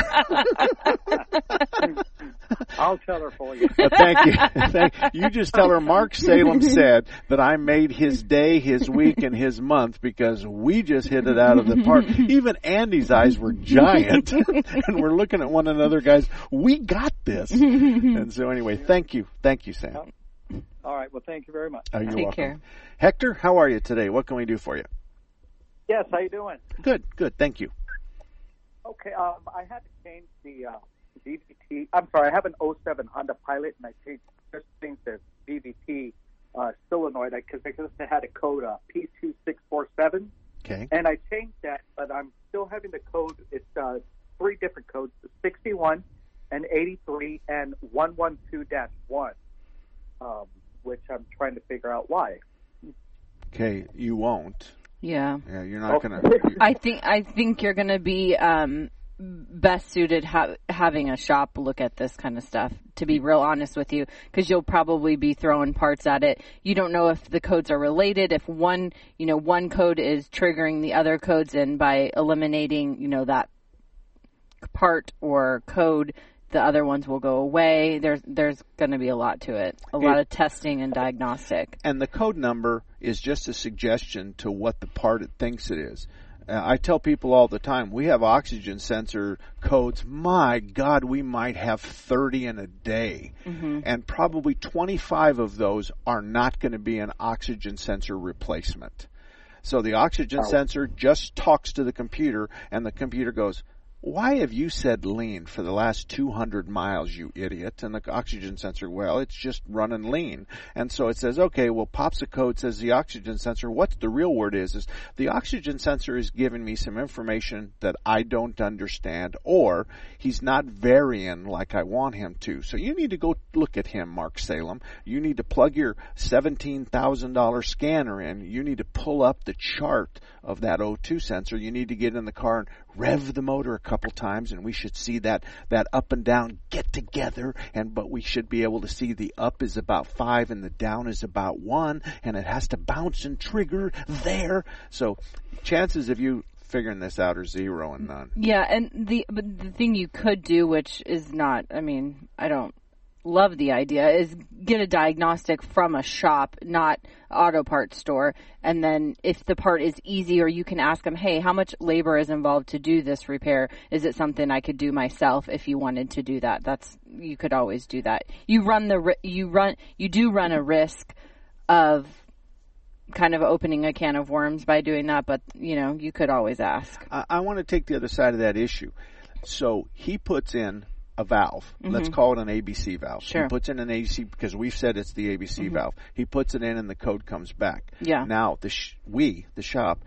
S11: I'll tell her for you.
S1: Thank you. You just tell her Mark Salem said that I made his day, his week, and his month because we just hit it out of the park. Even Andy's eyes were giant. And we're looking at one another, guys. We got this. And so anyway, thank you. Thank you, Sam.
S11: All right. Well, thank you very much.
S1: You're
S4: Take
S1: welcome.
S4: care.
S1: Hector, how are you today? What can we do for you?
S12: Yes, how you doing?
S1: Good. Thank you.
S12: Okay, I had to change the VVT. I'm sorry, I have an 07 Honda Pilot, and I changed the VVT solenoid because they had a code P2647.
S1: Okay.
S12: And I changed that, but I'm still having the code. It's 3 different codes: 61 and 83 and 112-1, which I'm trying to figure out why.
S1: Okay, you won't. Yeah, you're not going
S4: to. I think you're going to be best suited having a shop look at this kind of stuff, to be real honest with you, because you'll probably be throwing parts at it. You don't know if the codes are related, if one code is triggering the other codes, and by eliminating, that part or code, the other ones will go away. There's going to be a lot to it, a lot of testing and diagnostic.
S1: And the code number is just a suggestion to what the part it thinks it is. I tell people all the time, we have oxygen sensor codes. My God, we might have 30 in a day. Mm-hmm. And probably 25 of those are not going to be an oxygen sensor replacement. So the oxygen sensor just talks to the computer, and the computer goes, "Why have you said lean for the last 200 miles, you idiot?" And the oxygen sensor, well, it's just running lean. And so it says, okay, well, pops a code, says the oxygen sensor. What the real word is the oxygen sensor is giving me some information that I don't understand, or he's not varying like I want him to. So you need to go look at him, Mark Salem. You need to plug your $17,000 scanner in. You need to pull up the chart of that O2 sensor. You need to get in the car and rev the motor a couple times, and we should see that up and down get together, but we should be able to see the up is about 5 and the down is about 1, and it has to bounce and trigger there. So chances of you figuring this out are 0 and none.
S4: Yeah, and the thing you could do, which is not, I don't love the idea, is get a diagnostic from a shop, not auto parts store, and then if the part is easy, or you can ask them, hey, how much labor is involved to do this repair? Is it something I could do myself if you wanted to do that? You could always do that. You do run a risk of kind of opening a can of worms by doing that, but you could always ask.
S1: I want to take the other side of that issue. So he puts in a valve. Mm-hmm. Let's call it an ABC valve.
S4: Sure.
S1: He puts in an ABC because we've said it's the ABC valve. He puts it in and the code comes back.
S4: Yeah.
S1: Now the shop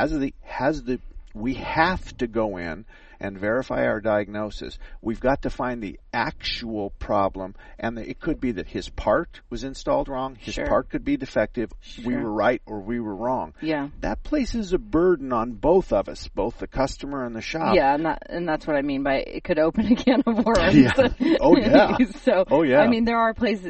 S1: we have to go in and verify our diagnosis. We've got to find the actual problem, and it could be that his part was installed wrong. His part could be defective.
S4: Sure.
S1: We were right or we were wrong.
S4: Yeah.
S1: That places a burden on both of us, both the customer and the shop.
S4: Yeah, and that's what I mean by it could open a can of worms.
S1: Yeah. Oh, yeah.
S4: So,
S1: yeah.
S4: There are places,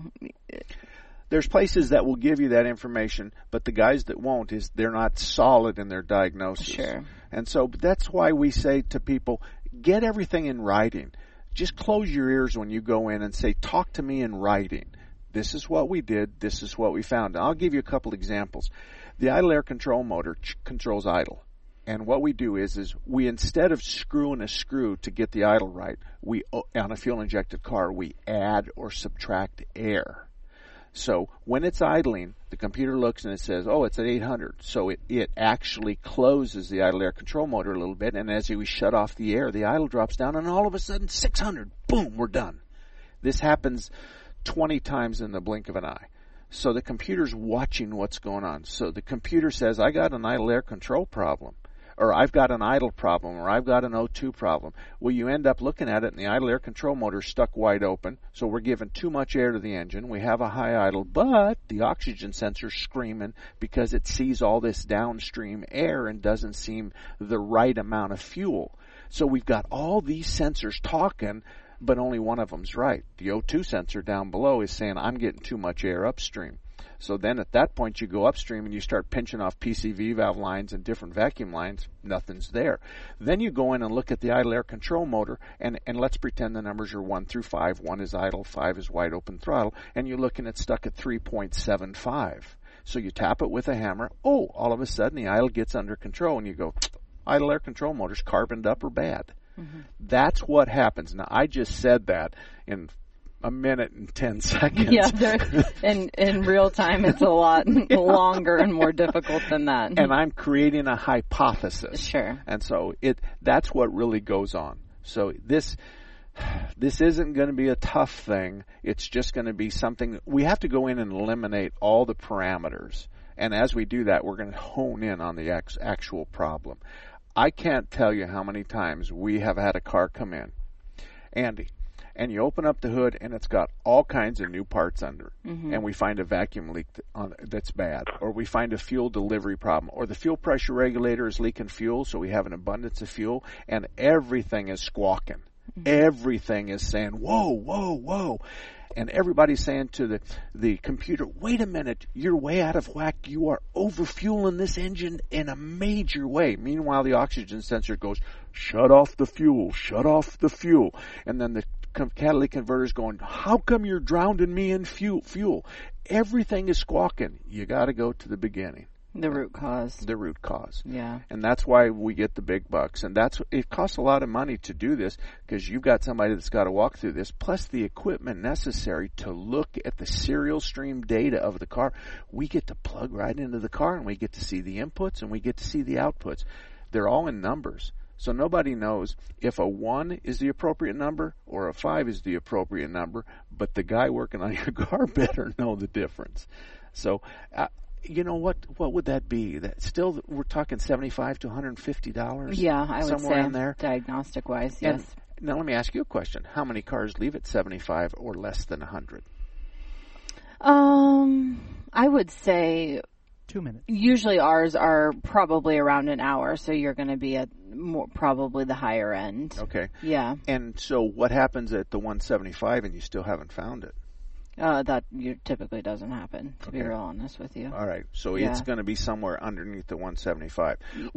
S1: There's places that will give you that information, but the guys that won't they're not solid in their diagnosis.
S4: Sure.
S1: And so that's why we say to people, get everything in writing. Just close your ears when you go in and say, talk to me in writing. This is what we did. This is what we found. And I'll give you a couple examples. The idle air control motor controls idle. And what we do is we, instead of screwing a screw to get the idle right, on a fuel-injected car, we add or subtract air. So when it's idling, the computer looks and it says, oh, it's at 800. So it actually closes the idle air control motor a little bit, and as we shut off the air, the idle drops down, and all of a sudden, 600. Boom, we're done. This happens 20 times in the blink of an eye. So the computer's watching what's going on. So the computer says, I got an idle air control problem, or I've got an idle problem, or I've got an O2 problem. Well, you end up looking at it, and the idle air control motor's stuck wide open, so we're giving too much air to the engine. We have a high idle, but the oxygen sensor's screaming because it sees all this downstream air and doesn't seem the right amount of fuel. So we've got all these sensors talking, but only one of them's right. The O2 sensor down below is saying, I'm getting too much air upstream. So then at that point you go upstream and you start pinching off PCV valve lines and different vacuum lines. Nothing's there. Then you go in and look at the idle air control motor, and let's pretend the numbers are 1 through 5. 1 is idle, 5 is wide open throttle, and you're looking at stuck at 3.75. So you tap it with a hammer. Oh, all of a sudden the idle gets under control, and you go, idle air control motor's carboned up or bad. Mm-hmm. That's what happens. Now, I just said that in a minute and 10 seconds.
S4: Yeah, in real time it's a lot longer and more difficult than that.
S1: And I'm creating a hypothesis.
S4: Sure.
S1: And so that's what really goes on. So this isn't going to be a tough thing. It's just going to be something we have to go in and eliminate all the parameters. And as we do that, we're going to hone in on the actual problem. I can't tell you how many times we have had a car come in, Andy, and you open up the hood, and it's got all kinds of new parts under it.
S4: Mm-hmm.
S1: And we find a vacuum leak that's bad, or we find a fuel delivery problem, or the fuel pressure regulator is leaking fuel, so we have an abundance of fuel, and everything is squawking. Mm-hmm. Everything is saying, whoa, whoa, whoa. And everybody's saying to the computer, wait a minute, you're way out of whack. You are overfueling this engine in a major way. Meanwhile, the oxygen sensor goes, shut off the fuel, shut off the fuel. And then the catalytic converter's going, how come you're drowning me in fuel? Everything is squawking. You got to go to the beginning.
S4: The root cause.
S1: The root cause.
S4: Yeah.
S1: And that's why we get the big bucks. And it costs a lot of money to do this because you've got somebody that's got to walk through this, plus the equipment necessary to look at the serial stream data of the car. We get to plug right into the car, and we get to see the inputs, and we get to see the outputs. They're all in numbers. So nobody knows if a 1 is the appropriate number or a 5 is the appropriate number, but the guy working on your car better know the difference. So, you know what would that be? That still, we're talking $75 to $150.
S4: Yeah, I would
S1: somewhere
S4: say
S1: in there,
S4: diagnostic wise. Yes.
S1: Now let me ask you a question: how many cars leave at 75 or less than 100?
S4: I would say
S13: 2 minutes.
S4: Usually ours are probably around an hour, so you're going to be at probably the higher end.
S1: Okay.
S4: Yeah.
S1: And so, what happens at the 175 and you still haven't found it?
S4: That typically doesn't happen, to be real honest with you.
S1: All right. So it's going to be somewhere underneath the 175.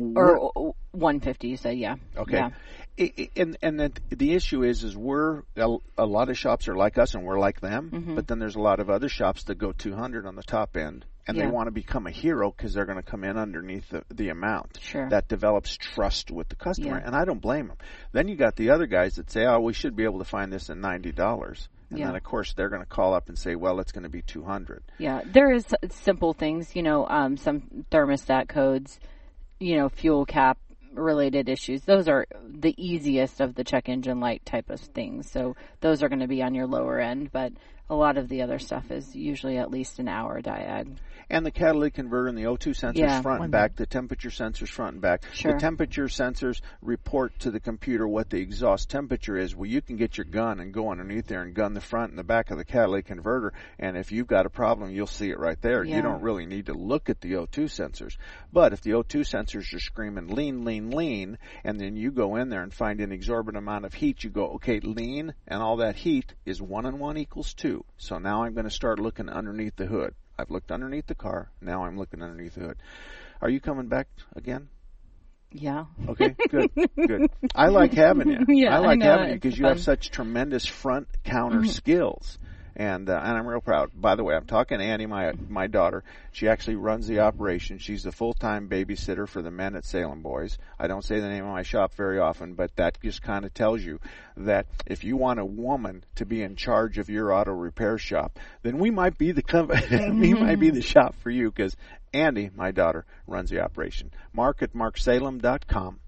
S4: Or 150, you say, yeah.
S1: Okay.
S4: Yeah.
S1: And the issue is we're, a lot of shops are like us and we're like them,
S4: mm-hmm.
S1: but then there's a lot of other shops that go 200 on the top end. And they want to become a hero because they're going to come in underneath the amount.
S4: Sure.
S1: That develops trust with the customer,
S4: Yeah.
S1: and I don't blame them. Then you got the other guys that say, oh, we should be able to find this at $90. And then, of course, they're going to call up and say, well, it's going to be $200.
S4: Yeah, there is simple things, some thermostat codes, fuel cap related issues. Those are the easiest of the check engine light type of things. So those are going to be on your lower end, but a lot of the other stuff is usually at least an hour diag.
S1: And the catalytic converter and the O2 sensors front and back, the temperature sensors front and back.
S4: Sure.
S1: The temperature sensors report to the computer what the exhaust temperature is. Well, you can get your gun and go underneath there and gun the front and the back of the catalytic converter, and if you've got a problem, you'll see it right there.
S4: Yeah.
S1: You don't really need to look at the O2 sensors. But if the O2 sensors are screaming lean, lean, lean, and then you go in there and find an exorbitant amount of heat, you go, okay, lean, and all that heat is 1 and 1 equals 2. So now I'm going to start looking underneath the hood. I've looked underneath the car. Now I'm looking underneath the hood. Are you coming back again?
S4: Yeah.
S1: Okay, good, good. I like having you.
S4: Yeah,
S1: I like having you
S4: it's
S1: because you have such tremendous front counter skills. And I'm real proud. By the way, I'm talking to Annie, my daughter. She actually runs the operation. She's the full-time babysitter for the men at Salem Boys. I don't say the name of my shop very often, but that just kind of tells you that if you want a woman to be in charge of your auto repair shop, then we might be we might be the shop for you because Andy, my daughter, runs the operation. Mark at marksalem.com.